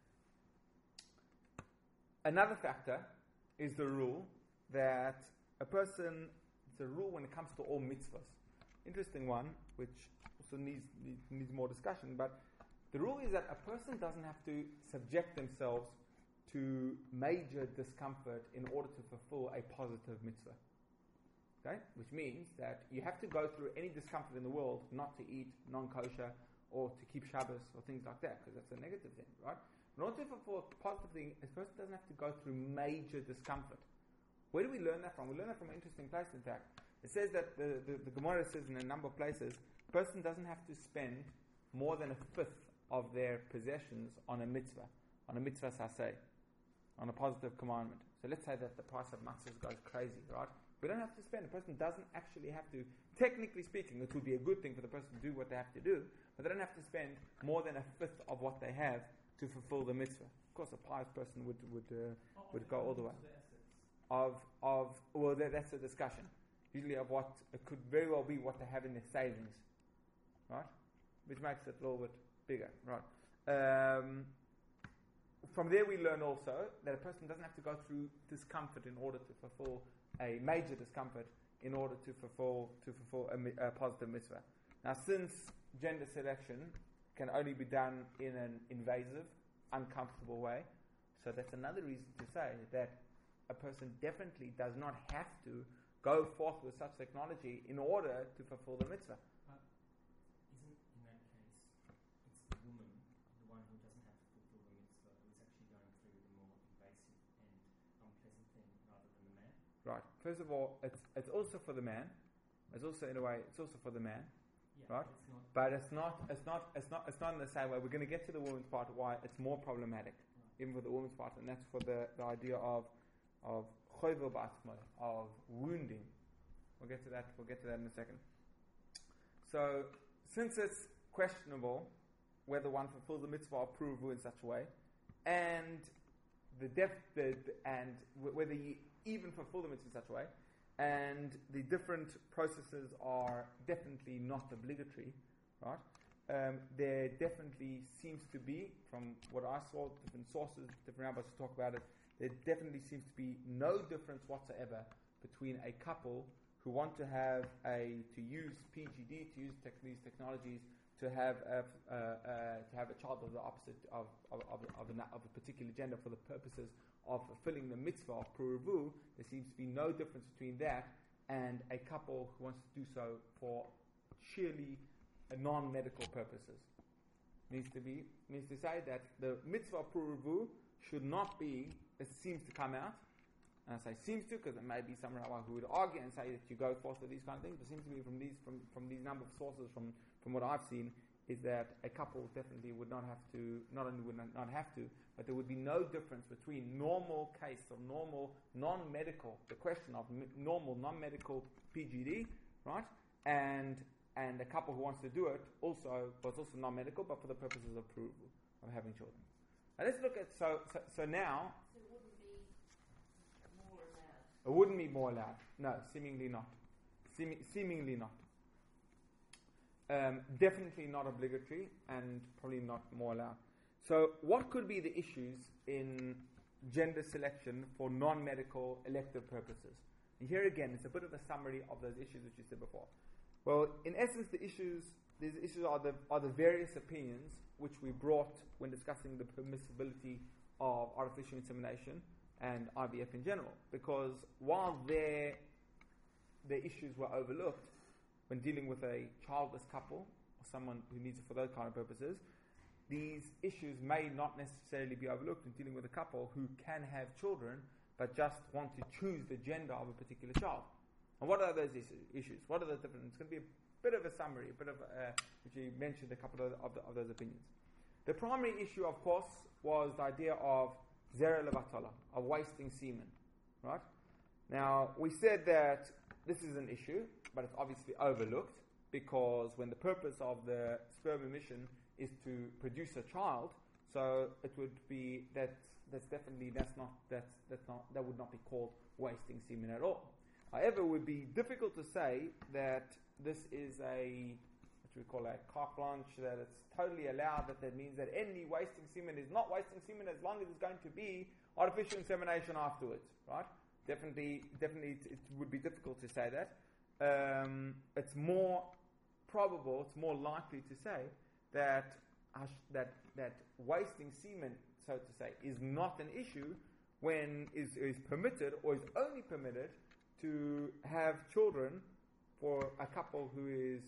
Another factor is the rule that it's a rule when it comes to all mitzvahs. Interesting one, which also needs more discussion, but the rule is that a person doesn't have to subject themselves to major discomfort in order to fulfill a positive mitzvah. Okay? Which means that you have to go through any discomfort in the world not to eat non-kosher or to keep Shabbos or things like that, because that's a negative thing, right? In order to fulfill a positive thing, a person doesn't have to go through major discomfort. Where do we learn that from? We learn that from an interesting place, in fact. It says that the Gemara says in a number of places, a person doesn't have to spend more than a fifth of their possessions on a mitzvah saseh, on a positive commandment. So let's say that the price of matzahs goes crazy, right? We don't have to spend. A person doesn't actually have to, technically speaking, it would be a good thing for the person to do what they have to do, but they don't have to spend more than a fifth of what they have to fulfill the mitzvah. Of course, a pious person would go all the way. That's a discussion. Usually of what it could very well be what they have in their savings, right? Which makes it a little bit bigger, right? From there we learn also that a person doesn't have to go through discomfort in order to fulfill a major discomfort in order to fulfill a positive mitzvah. Now, since gender selection can only be done in an invasive, uncomfortable way, so that's another reason to say that a person definitely does not have to go forth with such technology in order to fulfill the mitzvah. Isn't in that case it's the woman, the one who doesn't have to fulfill the mitzvah, who is actually going through the more invasive and unpleasant thing rather than the man? Right. First of all, it's also for the man. It's also in a way it's also for the man. Yeah, right? But it's not in the same way. We're going to get to the woman's part why it's more problematic, right, even for the woman's part, and that's for the idea of choivel b'atzmo, of wounding. We'll get to that in a second. So, since it's questionable whether one fulfills the mitzvah of pruvu in such a way, and whether you even fulfill the mitzvah in such a way, and the different processes are definitely not obligatory, right? There definitely seems to be, from what I saw, different sources, different rabbis talk about it, there definitely seems to be no difference whatsoever between a couple who want to use PGD, to use these technologies, to have a child of the opposite of a particular gender for the purposes of fulfilling the mitzvah of pruvu. There seems to be no difference between that and a couple who wants to do so for sheerly non-medical purposes. Means to say that the mitzvah of pruvu should not be, it seems to come out, and I say seems to because there may be some rabbi who would argue and say that you go forth with these kind of things, but it seems to be from these number of sources from what I've seen, is that a couple definitely would not have to, not only would not have to, but there would be no difference between normal case of normal non-medical, the question of normal non-medical PGD, right, and a couple who wants to do it also, but it's also non-medical, but for the purposes of approval of having children. Now let's look at so now. So it wouldn't be more allowed. It wouldn't be more allowed. No, seemingly not. Seemingly not. Definitely not obligatory, and probably not more allowed. So what could be the issues in gender selection for non-medical elective purposes? And here again, it's a bit of a summary of those issues which you said before. Well, in essence, these issues are the various opinions which we brought when discussing the permissibility of artificial insemination and IVF in general. Because while the issues were overlooked when dealing with a childless couple or someone who needs it for those kind of purposes, these issues may not necessarily be overlooked in dealing with a couple who can have children but just want to choose the gender of a particular child. And what are those issues? What are the different? It's going to be a bit of a summary, which you mentioned a couple of those opinions. The primary issue, of course, was the idea of zera levatala, of wasting semen. Right? Now, we said that this is an issue, but it's obviously overlooked, because when the purpose of the sperm emission is to produce a child, so it would be that would not be called wasting semen at all. However, it would be difficult to say that this is what we call a carte blanche, that it's totally allowed, that means that any wasting semen is not wasting semen as long as it's going to be artificial insemination afterwards, right? Definitely it would be difficult to say that. It's more probable, it's more likely to say that wasting semen, so to say, is not an issue when is permitted, or is only permitted, to have children for a couple who is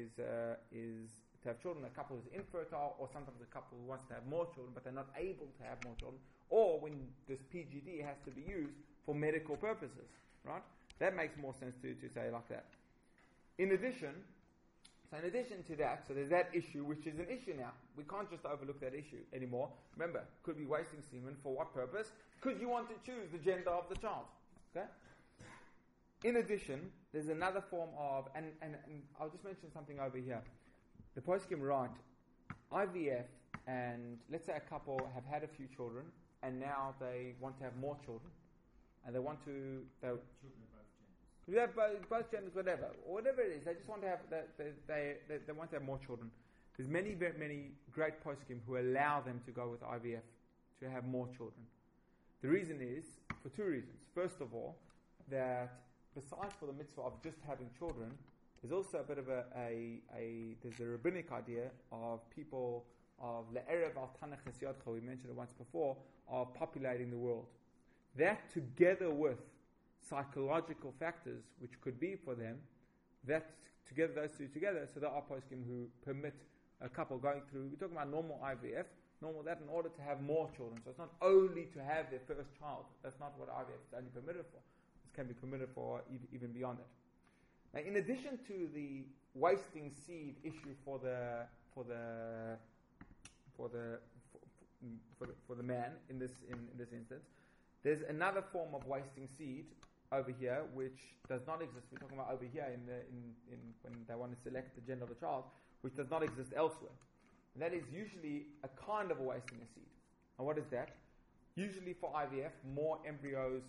to have children, a couple who is infertile, or sometimes a couple who wants to have more children but they're not able to have more children, or when this PGD has to be used for medical purposes, right? That makes more sense to say like that. In addition to that, so there's that issue, which is an issue now. We can't just overlook that issue anymore. Remember, could be wasting semen for what purpose? Because you want to choose the gender of the child. Okay? In addition, there's another form of, and I'll just mention something over here. The poskim write, IVF, and let's say a couple have had a few children, and now they want to have more children, and they want to... Children of both genders. Both genders, whatever it is, they just want to have, they want to have more children. There's many great poskim who allow them to go with IVF, to have more children. The reason is, for two reasons. First of all, that besides for the mitzvah of just having children, there's also a bit of there's a rabbinic idea of people, of le'erev al tanach esyadcha, we mentioned it once before, of populating the world. That together with psychological factors which could be for them, those two together, so there are poskim who permit a couple going through, we're talking about normal IVF, that in order to have more children. So it's not only to have their first child. That's not what IVF is only permitted for. This can be permitted for even beyond that. Now, in addition to the wasting seed issue for the man in this instance, there's another form of wasting seed over here which does not exist. We're talking about over here when they want to select the gender of the child, which does not exist elsewhere. And that is usually a kind of a wasting a seed. And what is that? Usually for IVF, more embryos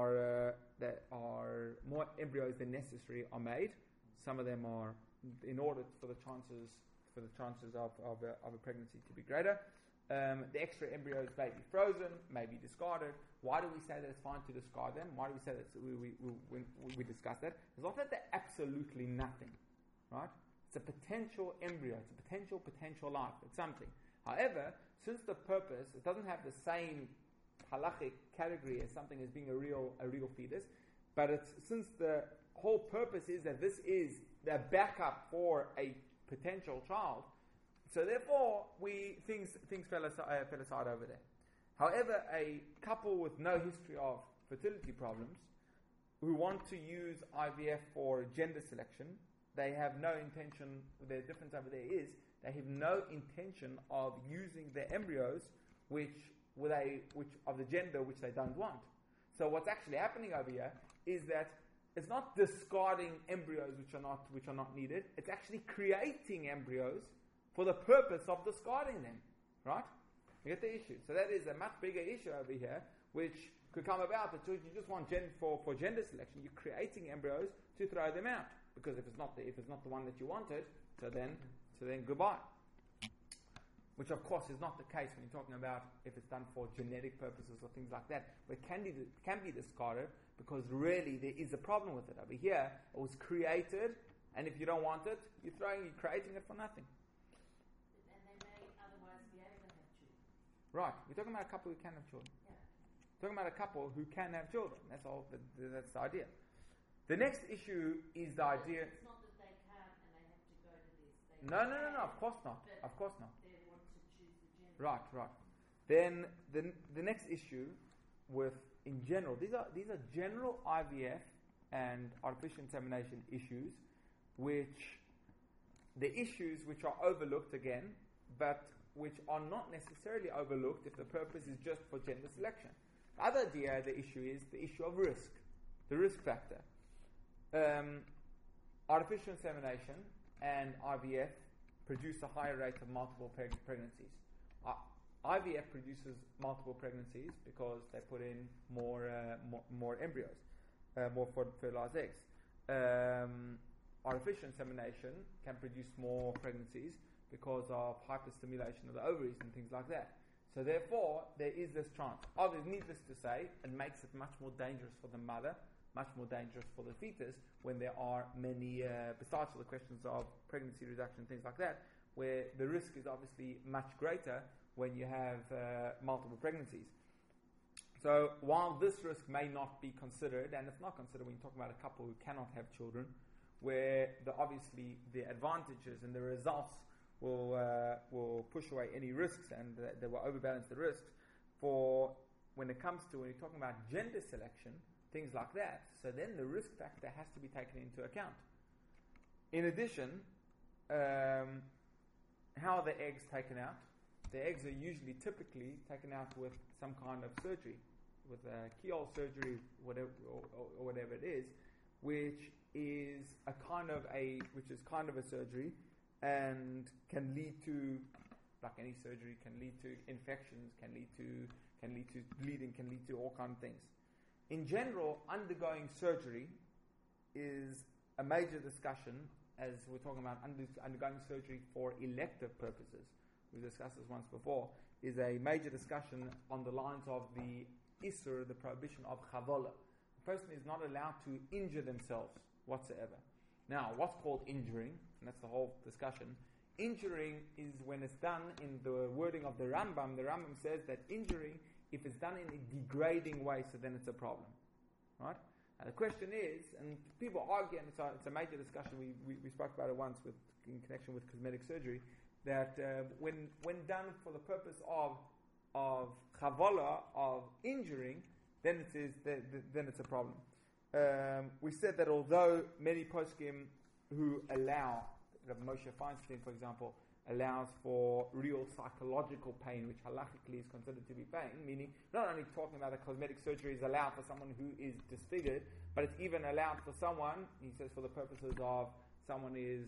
than necessary are made. Some of them are in order for the chances of a pregnancy to be greater. The extra embryos may be frozen, may be discarded. Why do we say that it's fine to discard them? Why do we say that we discuss that? It's not that they're absolutely nothing, right? It's a potential embryo. It's a potential life. It's something. However, since the purpose, it doesn't have the same halachic category as something as being a real fetus, but since the whole purpose is that this is the backup for a potential child, so therefore things fell aside over there. However, a couple with no history of fertility problems who want to use IVF for gender selection, they have no intention. The difference over there is they have no intention of using their embryos which of the gender which they don't want. So what's actually happening over here is that it's not discarding embryos which are not needed. It's actually creating embryos for the purpose of discarding them, right? You get the issue. So that is a much bigger issue over here, which could come about that you just want for gender selection. You're creating embryos to throw them out, because if it's not the one that you wanted, so then goodbye. which of course is not the case when you're talking about if it's done for genetic purposes or things like that, but it can be discarded because really there is a problem with it. Over here, it was created, and if you don't want it, you're creating it for nothing. And they may otherwise be able to have children. Right. We're talking about a couple who can have children. Yeah. We're talking about a couple who can have children. That's all. That's the idea. The next issue is the idea. It's not that they can't and they have to go to this. No. Of course not. Of course not. They want to choose the gender. Right. Then the next issue with in general, these are general IVF and artificial insemination issues, which the issues which are overlooked again, but which are not necessarily overlooked if the purpose is just for gender selection. The other idea, the issue is the issue of risk, the risk factor. Artificial insemination and IVF produce a higher rate of multiple pregnancies. IVF produces multiple pregnancies because they put in more embryos, more fertilized eggs. Artificial insemination can produce more pregnancies because of hyperstimulation of the ovaries and things like that. So therefore, there is this chance. Obviously, needless to say, it makes it much more dangerous for the mother, much more dangerous for the fetus when there are many, besides the questions of pregnancy reduction and things like that, where the risk is obviously much greater when you have multiple pregnancies. So while this risk may not be considered, and it's not considered when you talk about a couple who cannot have children, where obviously the advantages and the results will push away any risks and they will overbalance the risks. For when you're talking about gender selection, things like that, so then the risk factor has to be taken into account. In addition, how are the eggs taken out? The eggs are usually typically taken out with some kind of surgery, with a keyhole surgery, whatever it is, which is kind of a surgery, and can lead to, like any surgery, can lead to infections, can lead to bleeding, can lead to all kinds of things. In general, undergoing surgery is a major discussion, as we're talking about undergoing surgery for elective purposes. We've discussed this once before, is a major discussion on the lines of the Isur, the prohibition of Chavola. The person is not allowed to injure themselves whatsoever. Now, what's called injuring, and that's the whole discussion. Injuring is when it's done in the wording of the Rambam. The Rambam says that injuring, if it's done in a degrading way, so then it's a problem. Right? And the question is, and people argue, and it's a major discussion, we spoke about it once in connection with cosmetic surgery, that when done for the purpose of chavola, of injuring, then it's a problem. We said that although many poskim who allow, Moshe Feinstein, for example, allows for real psychological pain, which halachically is considered to be pain, meaning not only talking about a cosmetic surgery is allowed for someone who is disfigured, but it's even allowed for someone, he says, for the purposes of someone is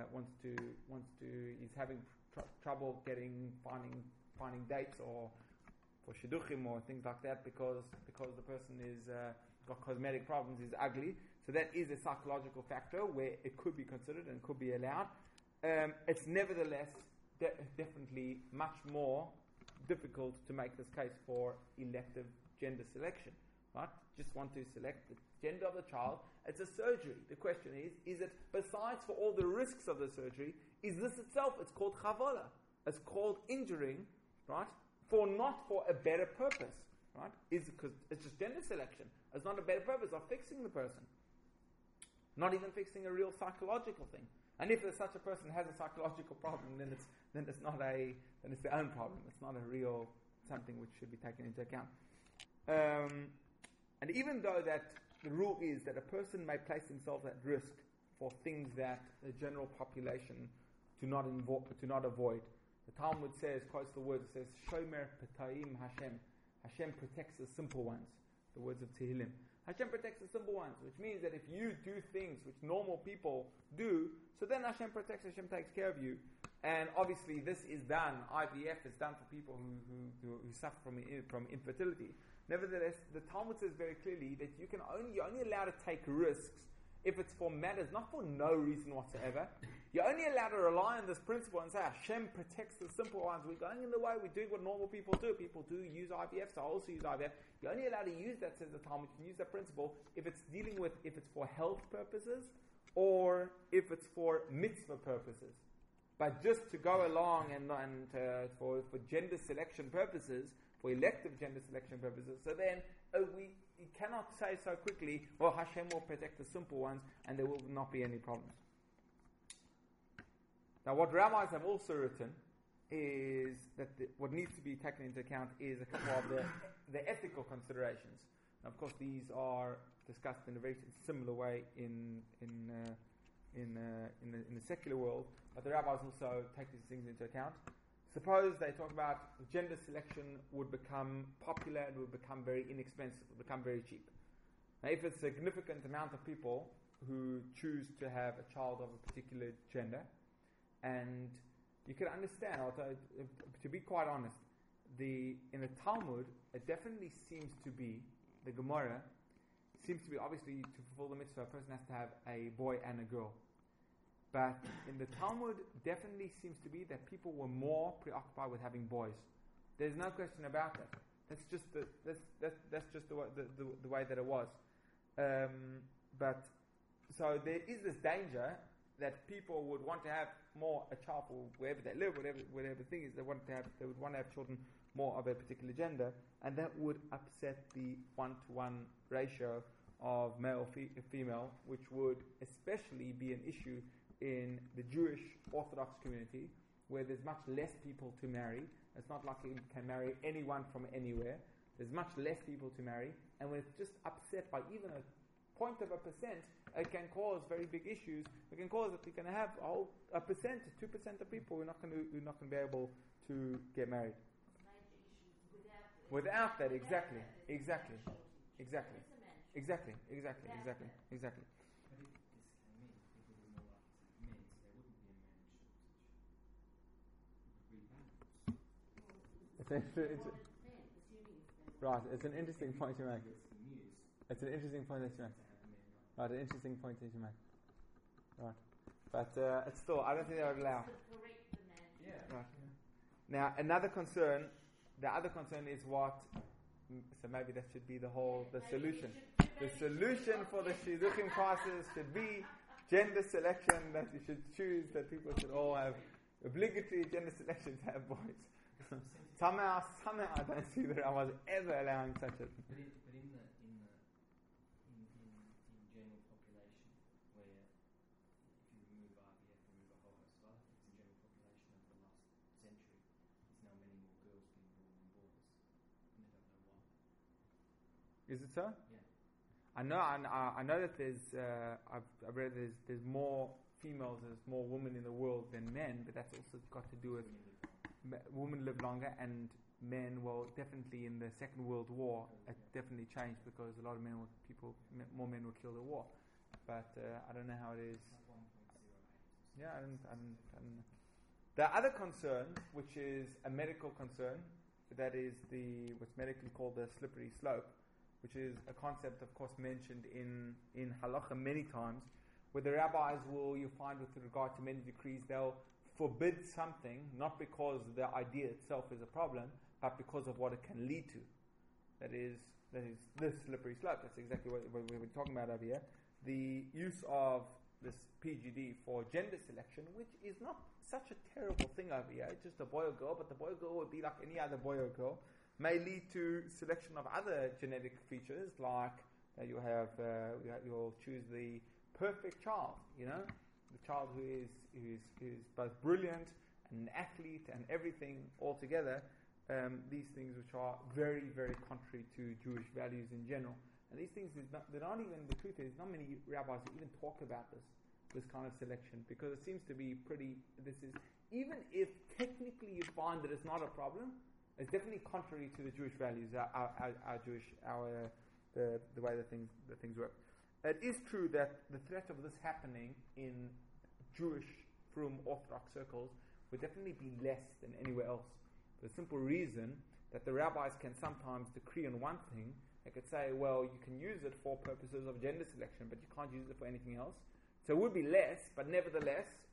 having trouble finding dates or for shidduchim or things like that because the person is got cosmetic problems, is ugly. So that is a psychological factor where it could be considered and could be allowed. It's nevertheless definitely much more difficult to make this case for elective gender selection. Right? Just want to select the gender of the child. It's a surgery. The question is it, besides for all the risks of the surgery, is this itself, it's called chavola. It's called injuring, right? Not for a better purpose, right? Because it's just gender selection. It's not a better purpose of fixing the person. Not even fixing a real psychological thing. And if such a person has a psychological problem, then it's their own problem. It's not a real something which should be taken into account. And even though that the rule is that a person may place themselves at risk for things that the general population do not avoid. The Talmud quotes the words, it says, Shomer Petayim Hashem. Hashem protects the simple ones. The words of Tehillim. Hashem protects the simple ones, which means that if you do things which normal people do, so then Hashem protects, Hashem takes care of you. And obviously this is done, IVF is done for people who suffer from infertility. Nevertheless, the Talmud says very clearly that you're only allowed to take risks if it's for matters, not for no reason whatsoever, You're only allowed to rely on this principle and say Hashem protects the simple ones. We're going in the way, we're doing what normal people do. People do use IVF, so I also use IVF. You're only allowed to use that, says the Talmud. You can use that principle if it's for health purposes or if it's for mitzvah purposes. But just to go along and for gender selection purposes, for elective gender selection purposes, so then we cannot say so quickly, well, Hashem will protect the simple ones and there will not be any problems. Now, what rabbis have also written is that what needs to be taken into account is a couple of the ethical considerations. Now, of course, these are discussed in a very similar way in the secular world, but the rabbis also take these things into account. Suppose they talk about gender selection would become popular and would become very inexpensive, would become very cheap. Now, if a significant amount of people who choose to have a child of a particular gender, and you can understand, although, to be quite honest, in the Talmud, it definitely seems to be, the Gemara seems to be, obviously, to fulfill the mitzvah, a person has to have a boy and a girl. But in the Talmud, definitely seems to be that people were more preoccupied with having boys. There's no question about that. That's just the way that it was. But so there is this danger that people would want to have more a child for wherever they live, whatever the thing is, they would want to have children more of a particular gender, and that would upset the 1-to-1 ratio of male female, which would especially be an issue in the Jewish Orthodox community, where there's much less people to marry. It's not like you can marry anyone from anywhere. There's much less people to marry, and when it's just upset by even a 0.1%, it can cause very big issues. It can cause that you're going to have a percent, 2% of people who are not going to be able to get married. Without that, exactly. But if this came in, people were more likely to men, so they wouldn't be a man shortage. Right, it's an interesting point you make. It's an interesting point that you make. Right, an interesting point that you make. Right, but it's still, I don't think they would allow. Right. Now, another concern. The other concern is what. So maybe that should be the solution. The solution for the shidduchim classes should be gender selection. That you should choose that people should all have obligatory gender selection to have boys. somehow, I don't see that I was ever allowing such a. But in general population, where if you remove IVF, remove a whole host of other things, in general population over the last century, there's now many more girls being born than boys, and they don't know why. Is it so? Yeah. I know that there's. I've read there's more females, there's more women in the world than men, but that's also got to do with women live longer, and men, well, definitely in the Second World War, it definitely changed because a lot of more men were killed at war. But I don't know how it is. Yeah, I don't know. The other concern, which is a medical concern, that is what's medically called the slippery slope, which is a concept, of course, mentioned in halacha many times, where the rabbis you find with regard to many decrees, they'll forbid something, not because the idea itself is a problem, but because of what it can lead to. That is this slippery slope. That's exactly what we were talking about over here. The use of this PGD for gender selection, which is not such a terrible thing over here. It's just a boy or girl, but the boy or girl would be like any other boy or girl. May lead to selection of other genetic features, like you'll choose the perfect child. The child who is both brilliant and an athlete and everything altogether. These things which are very, very contrary to Jewish values in general. And these things, they're not even, the truth is, not many rabbis even talk about this kind of selection, because it seems to be even if technically you find that it's not a problem, it's definitely contrary to the Jewish values, the way the things work. It is true that the threat of this happening in Jewish, frum, Orthodox circles would definitely be less than anywhere else. For the simple reason that the rabbis can sometimes decree on one thing. They could say, well, you can use it for purposes of gender selection, but you can't use it for anything else. So it would be less, but nevertheless,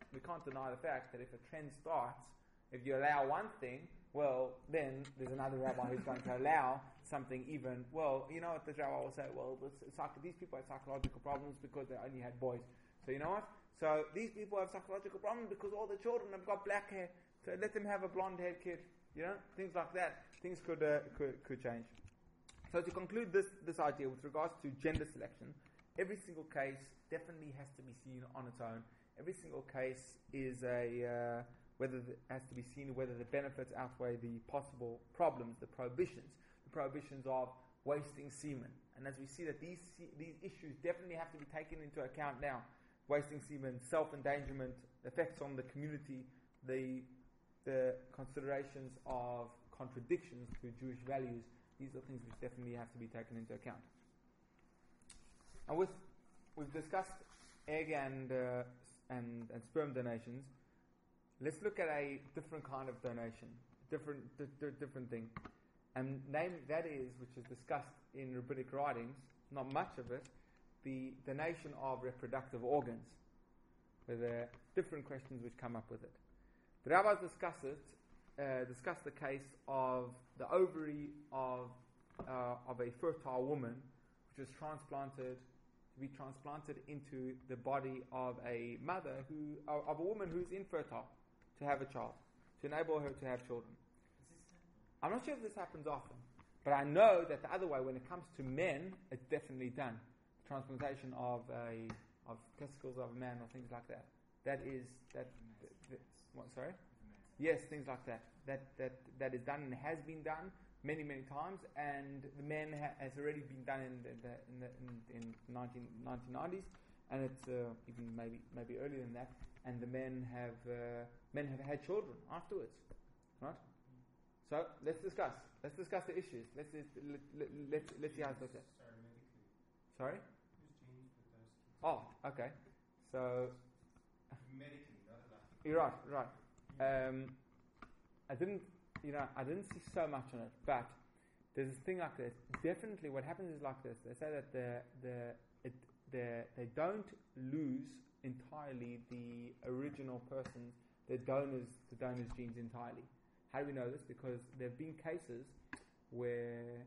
we can't deny the fact that if a trend starts, if you allow one thing, well, then there's another rabbi who's going to allow something even, well, you know what, the rabbi will say, well, these people have psychological problems because they only had boys. So you know what? So these people have psychological problems because all the children have got black hair. So let them have a blonde-haired kid. You know, things like that. Things could change. So to conclude this idea with regards to gender selection, every single case definitely has to be seen on its own. Every single case is has to be seen whether the benefits outweigh the possible problems, the prohibitions of wasting semen. And as we see that these issues definitely have to be taken into account now. Wasting semen, self-endangerment, effects on the community, the considerations of contradictions to Jewish values. These are things which definitely have to be taken into account. And we've discussed egg and sperm donations. Let's look at a different kind of donation, different thing, and name that is, which is discussed in rabbinic writings, not much of it, the donation of reproductive organs, where there are different questions which come up with it. The rabbis discuss the case of the ovary of a fertile woman, which is to be transplanted into the body of a mother of a woman who's infertile, to have a child, to enable her to have children. I'm not sure if this happens often, but I know that the other way, when it comes to men, it's definitely done. Transplantation of testicles of a man or things like that. What? Sorry? Yes, things like that. That is done and has been done many times, and the men has already been done in 1990s, and it's even maybe earlier than that. And the men have had children afterwards, right? So let's discuss the issues. Let's see how it's looked at. Sorry? Whose genes with those kids? Oh, okay. So Medically, not allowed. you're right. I didn't see so much on it, but there's this thing like this. Definitely, what happens is like this. They say that they don't lose entirely the original person, the donor's genes entirely. How do we know this? Because there have been cases where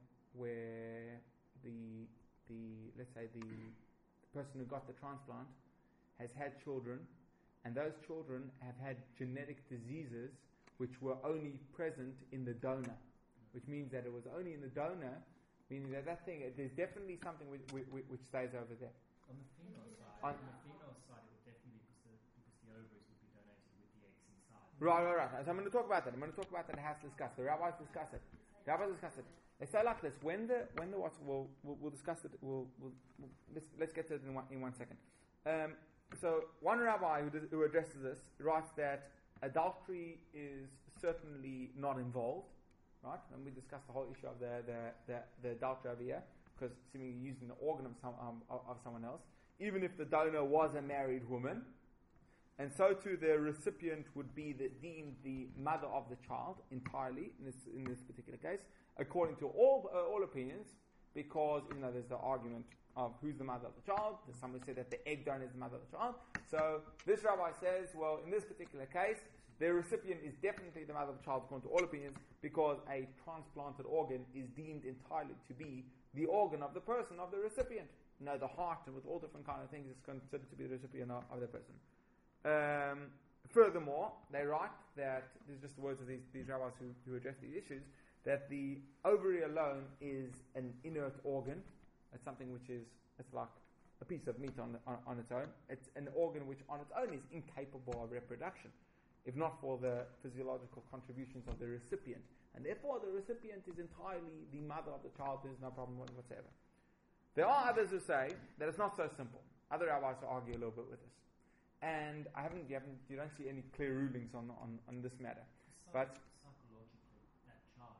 the let's say the person who got the transplant has had children, and those children have had genetic diseases which were only present in the donor, which means that it was only in the donor, meaning that thing, there's definitely something which stays over there. On the female side, it would definitely be because the ovaries would be donated with the eggs inside. Right. So I'm going to talk about that. and how it's discussed. The rabbis discuss it. They say like this: when the we'll discuss it. Let's get to it in 1 second. So one rabbi who addresses this writes that adultery is certainly not involved, right? And we discussed the whole issue of the adultery over here, because seemingly using the organ of someone else, even if the donor was a married woman, and so too the recipient would be deemed the mother of the child entirely in this particular case, according to all opinions, because even though there's the argument of who's the mother of the child, there's some who say that the egg donor is the mother of the child. So this rabbi says, well, in this particular case, the recipient is definitely the mother of the child according to all opinions, because a transplanted organ is deemed entirely to be the organ of the person, of the recipient. You know, the heart, and with all different kind of things, is considered to be the recipient of the person. Furthermore, they write that, these are just the words of these rabbis who address these issues, that the ovary alone is an inert organ. It's something which it's like a piece of meat on its own. It's an organ which on its own is incapable of reproduction, if not for the physiological contributions of the recipient. And therefore the recipient is entirely the mother of the child. There's no problem whatsoever. There are others who say that it's not so simple. Other rabbis argue a little bit with this. And you don't see any clear rulings on this matter. But psychologically, that child.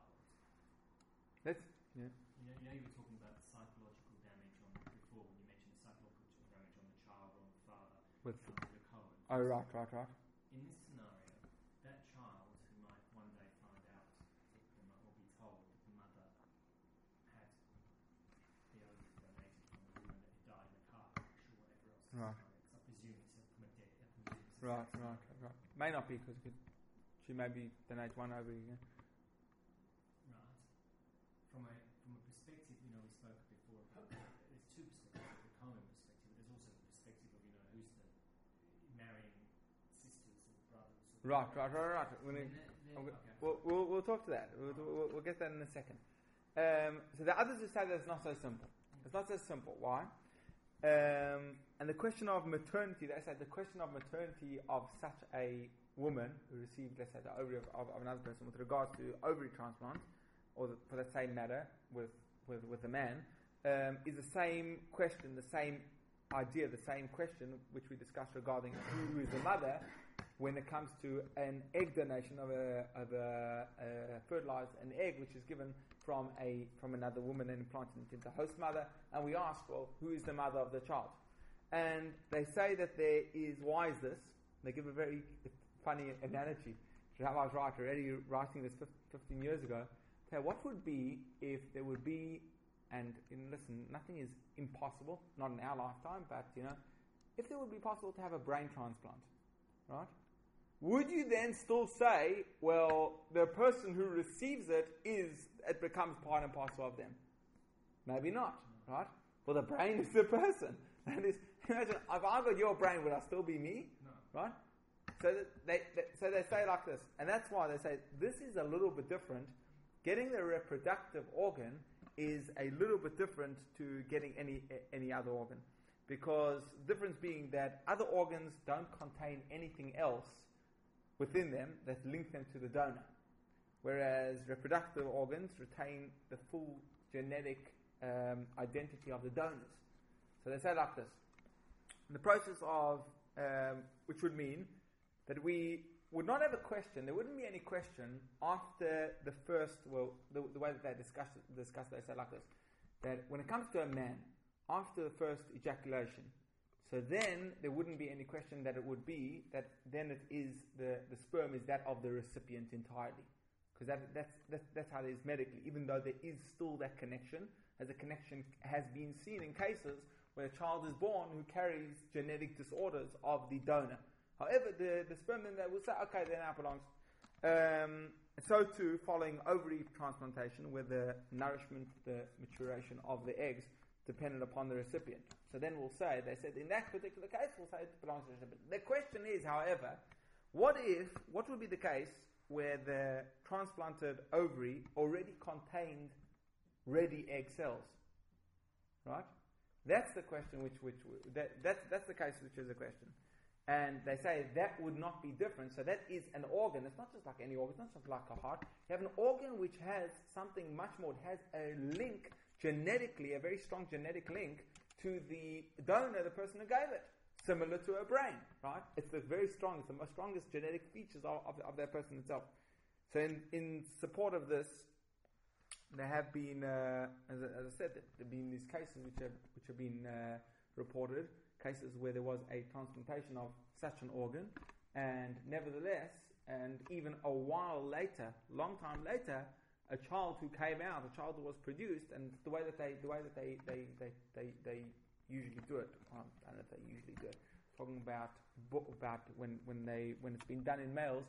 You know, you were talking about the psychological damage before when you mentioned the psychological damage on the child or on the father with the Cohen. Oh, right. In this scenario, that child who might one day find out or be told that the mother had the ovary donated from a woman that died in a car crash or whatever else. Right. I presume it's from a death. Right. May not be because she may be donate one ovary. Yeah? Right. From a perspective, we spoke before about there's two perspectives, the common perspective, but there's also the perspective of who's the marrying sisters or brothers. Right. Okay. We'll talk to that. We'll get that in a second. So the others who say that it's not so simple. It's not so simple. Why? And the question of maternity, they say the question of maternity of such a woman who received, let's say, the ovary of another person with regards to ovary transplant, or for the same matter with a man, is the same question, the same idea, the same question which we discussed regarding who is the mother when it comes to an egg donation of a fertilized an egg which is given from another woman and implanted into the host mother, and we ask, well, who is the mother of the child? And they say that there is, why is this? They give a very funny analogy. Rabbi was already writing this 15 years ago. So what would be if there would be, and listen, nothing is impossible, not in our lifetime, but if it would be possible to have a brain transplant, right? Would you then still say, well, the person who receives it becomes part and parcel of them? Maybe not, right? Well, the brain is the person. That is, imagine, if I got your brain, would I still be me? No. Right? So they say like this, and that's why they say this is a little bit different. Getting the reproductive organ is a little bit different to getting any other organ, because the difference being that other organs don't contain anything else within them that link them to the donor, whereas reproductive organs retain the full genetic identity of the donors. So they say like this: in the process of, which would mean that we would not have a question, there wouldn't be any question after the first, the way that they discuss, they say like this, that when it comes to a man, after the first ejaculation, so then there wouldn't be any question that it would be, that then it is, the sperm is that of the recipient entirely. Because that's how it is medically, even though there is still that connection, as a connection has been seen in cases where a child is born who carries genetic disorders of the donor. However, the sperm then they will say, okay, then now belongs. So too, following ovary transplantation, where the nourishment, the maturation of the eggs dependent upon the recipient. So then we'll say, they said in that particular case, we'll say it belongs to the recipient. The question is, however, what would be the case where the transplanted ovary already contained ready egg cells? Right? That's the question that's the case which is a question. And they say that would not be different. So that is an organ. It's not just like any organ. It's not just like a heart. You have an organ which has something much more. It has a link genetically, a very strong genetic link to the donor, the person who gave it. Similar to a brain, right? It's the very strong, it's the most strongest genetic features of that person itself. So in support of this, there have been, as I said, there have been these cases which have been reported, cases where there was a transplantation of such an organ, and nevertheless, and even a while later, long time later, a child who came out, a child who was produced, and the way that they usually do it. I don't know if they usually do it. Talking about when it's been done in males.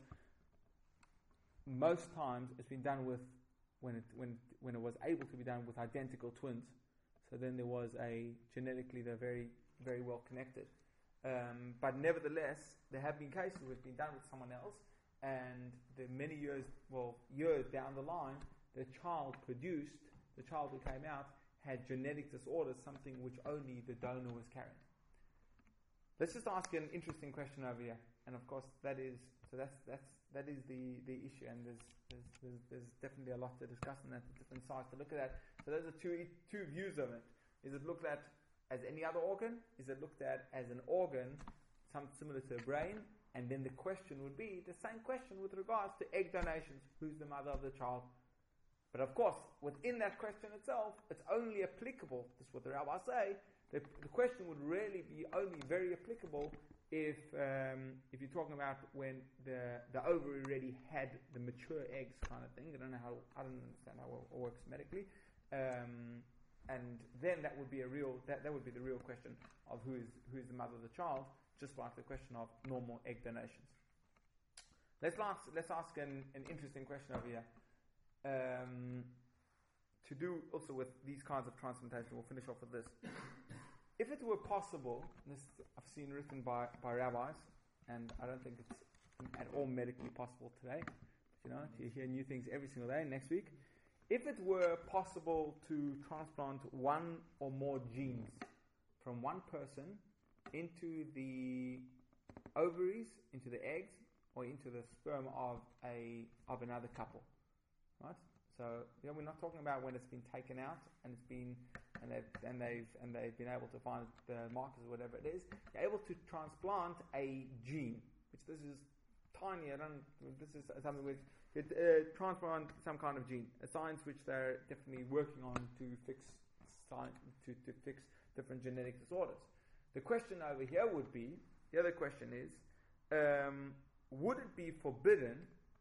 Most times it's been done with when it was able to be done with identical twins. So then there was genetically they're very very well connected. But nevertheless, there have been cases where it's been done with someone else, and many years down the line, the child who came out had genetic disorders, something which only the donor was carrying. Let's just ask an interesting question over here, and of course that is the issue, and there's definitely a lot to discuss on that, different sides to look at that. So those are two views of it. Is it looked at as any other organ? Is it looked at as an organ, something similar to a brain? And then the question would be the same question with regards to egg donations. Who's the mother of the child? But of course, within that question itself, it's only applicable, this is what the rabbis say, the question would really be only very applicable if you're talking about when the ovary already had the mature eggs kind of thing. I don't understand how it works medically. And then that would be that would be the real question of who is the mother of the child. just like the question of normal egg donations. Let's ask an interesting question over here. To do also with these kinds of transplantation, we'll finish off with this. If it were possible, this I've seen written by rabbis, and I don't think it's at all medically possible today. You know, you hear new things every single day. Next week, if it were possible to transplant one or more genes from one person into the ovaries, into the eggs, or into the sperm of another couple, right? So we're not talking about when it's been taken out and they've been able to find the markers or whatever it is. They're able to transplant a gene, which this is tiny. This is something which transplant some kind of gene, a science which they're definitely working on to fix different genetic disorders. The question over here would be, the other question is, would it be forbidden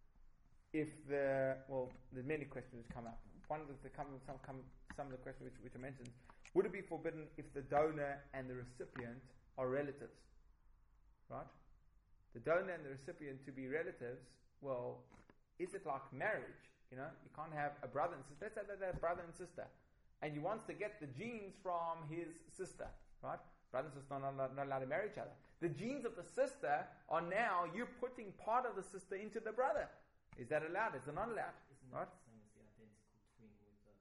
if there's many questions which come up. One of some of the questions which I mentioned, would it be forbidden if the donor and the recipient are relatives? Right? The donor and the recipient to be relatives, well, is it like marriage? You know, you can't have a brother and sister. Let's say that they're brother and sister, and he wants to get the genes from his sister, right? Brother and sister are not allowed to marry each other. The genes of the sister are now, you're putting part of the sister into the brother. Is that allowed? Is it not allowed? Isn't Right? that the same as the identical twin with the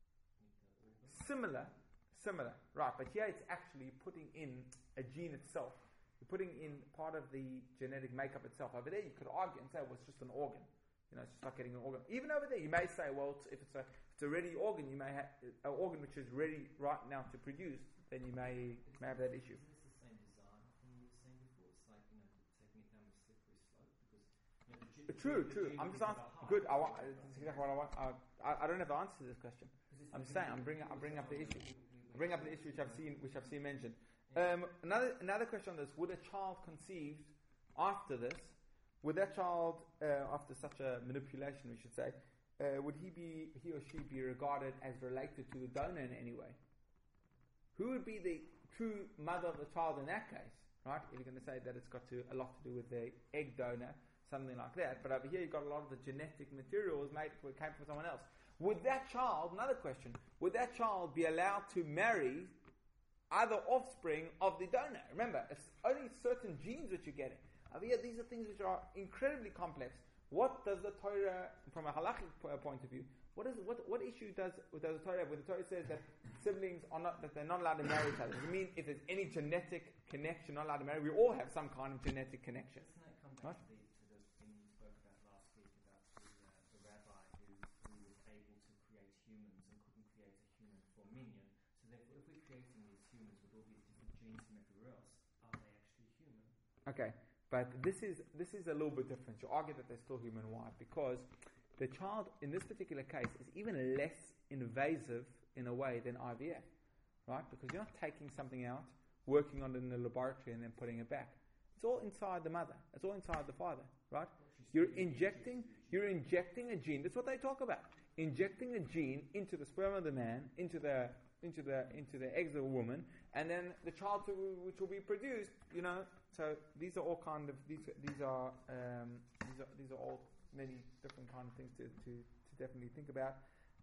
organ? Similar, right? But here it's actually putting in a gene itself. You're putting in part of the genetic makeup itself. Over there, you could argue and say, well, it's just an organ. You know, it's just like getting an organ. Even over there, you may say, well, if it's a ready organ, you may have an organ which is ready right now to produce. Then you may have that issue. Isn't this the same design thing you were saying before? It's like, taking it down a slippery slope because True. I'm just asking. Good. This is exactly what I want. I don't have the answer to this question. I'm saying I'm bringing up the issue. I bring up the issue which I've seen mentioned. Another question on this: would a child conceived after this, would that child after such a manipulation, we should say, would he or she be regarded as related to the donor in any way? Who would be the true mother of the child in that case? Right? If you're going to say that it's got a lot to do with the egg donor, something like that. But over here you've got a lot of the genetic materials came from someone else. Would that child, another question, would that child be allowed to marry other offspring of the donor? Remember, it's only certain genes which you're getting. Over here, these are things which are incredibly complex. What does the Torah, from a halachic point of view, what issue does the Torah have when the Torah says that siblings that they're not allowed to marry each other? Does it mean if there's any genetic connection, not allowed to marry? We all have some kind of genetic connection. Doesn't that come back to the thing you spoke about last week about the rabbi who was able to create humans and couldn't create a human forminion? So therefore, if we're creating these humans with all these different genes from everywhere else, are they actually human? Okay, but this is a little bit different. You argue that they're still human. Why? Because the child, in this particular case, is even less invasive in a way than IVF, right? Because you're not taking something out, working on it in the laboratory, and then putting it back. It's all inside the mother. It's all inside the father, right? You're injecting a gene. That's what they talk about. Injecting a gene into the sperm of the man, into the eggs of a woman, and then the child which will be produced. You know. So these are all kind of these are all many different kind of things to definitely think about.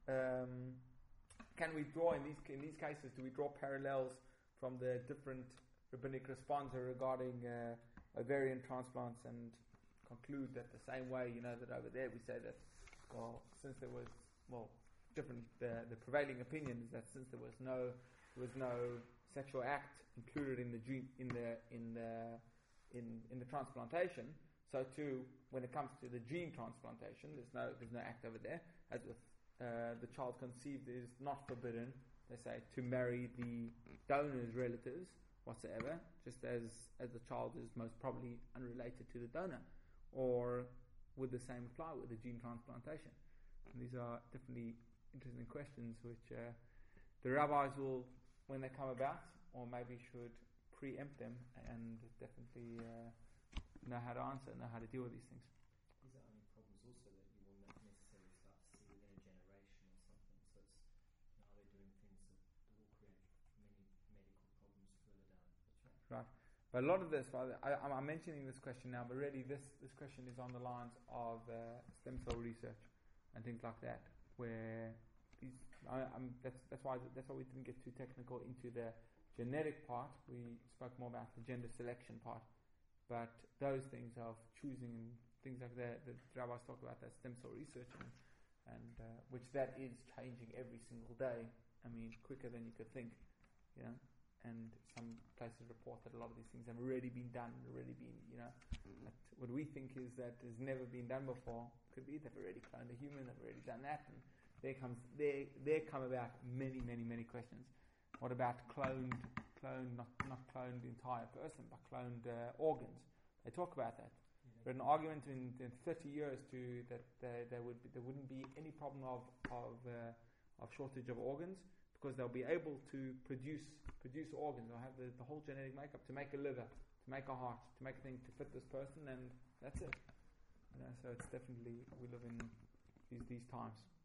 Can we draw in these cases? Do we draw parallels from the different rabbinic responses regarding ovarian transplants and conclude that the same way, that over there we say that, since there was different, the prevailing opinion is that since there was no sexual act included in the gene in the transplantation, so too when it comes to the gene transplantation, there's no act over there. As with the child conceived is not forbidden, they say, to marry the donor's relatives whatsoever, just as the child is most probably unrelated to the donor. Or would the same apply with the gene transplantation? And these are definitely interesting questions which the rabbis will, when they come about, or maybe should preempt them and definitely know how to answer, know how to deal with these things. These are only problems also that you will not necessarily start to see within a generation or something. So it's, are they doing things that will create many medical problems further down the track? Right. But a lot of this, I'm mentioning this question now, but really this question is on the lines of stem cell research and things like that, where that's why we didn't get too technical into the genetic part. We spoke more about the gender selection part, but those things of choosing and things like that, the rabbis talk about that stem cell research, and which that is changing every single day. I mean, quicker than you could think, you know. And some places report that a lot of these things have already been done, But what we think is that has never been done before. Could be they've already cloned a human, they've already done that, and there come about many, many, many questions. What about cloned, not cloned the entire person, but cloned organs? They talk about that. But an argument in 30 years that there wouldn't be any problem of shortage of organs, because they'll be able to produce organs. They'll have the whole genetic makeup to make a liver, to make a heart, to make a thing to fit this person, and that's it. So it's definitely, we live in these times.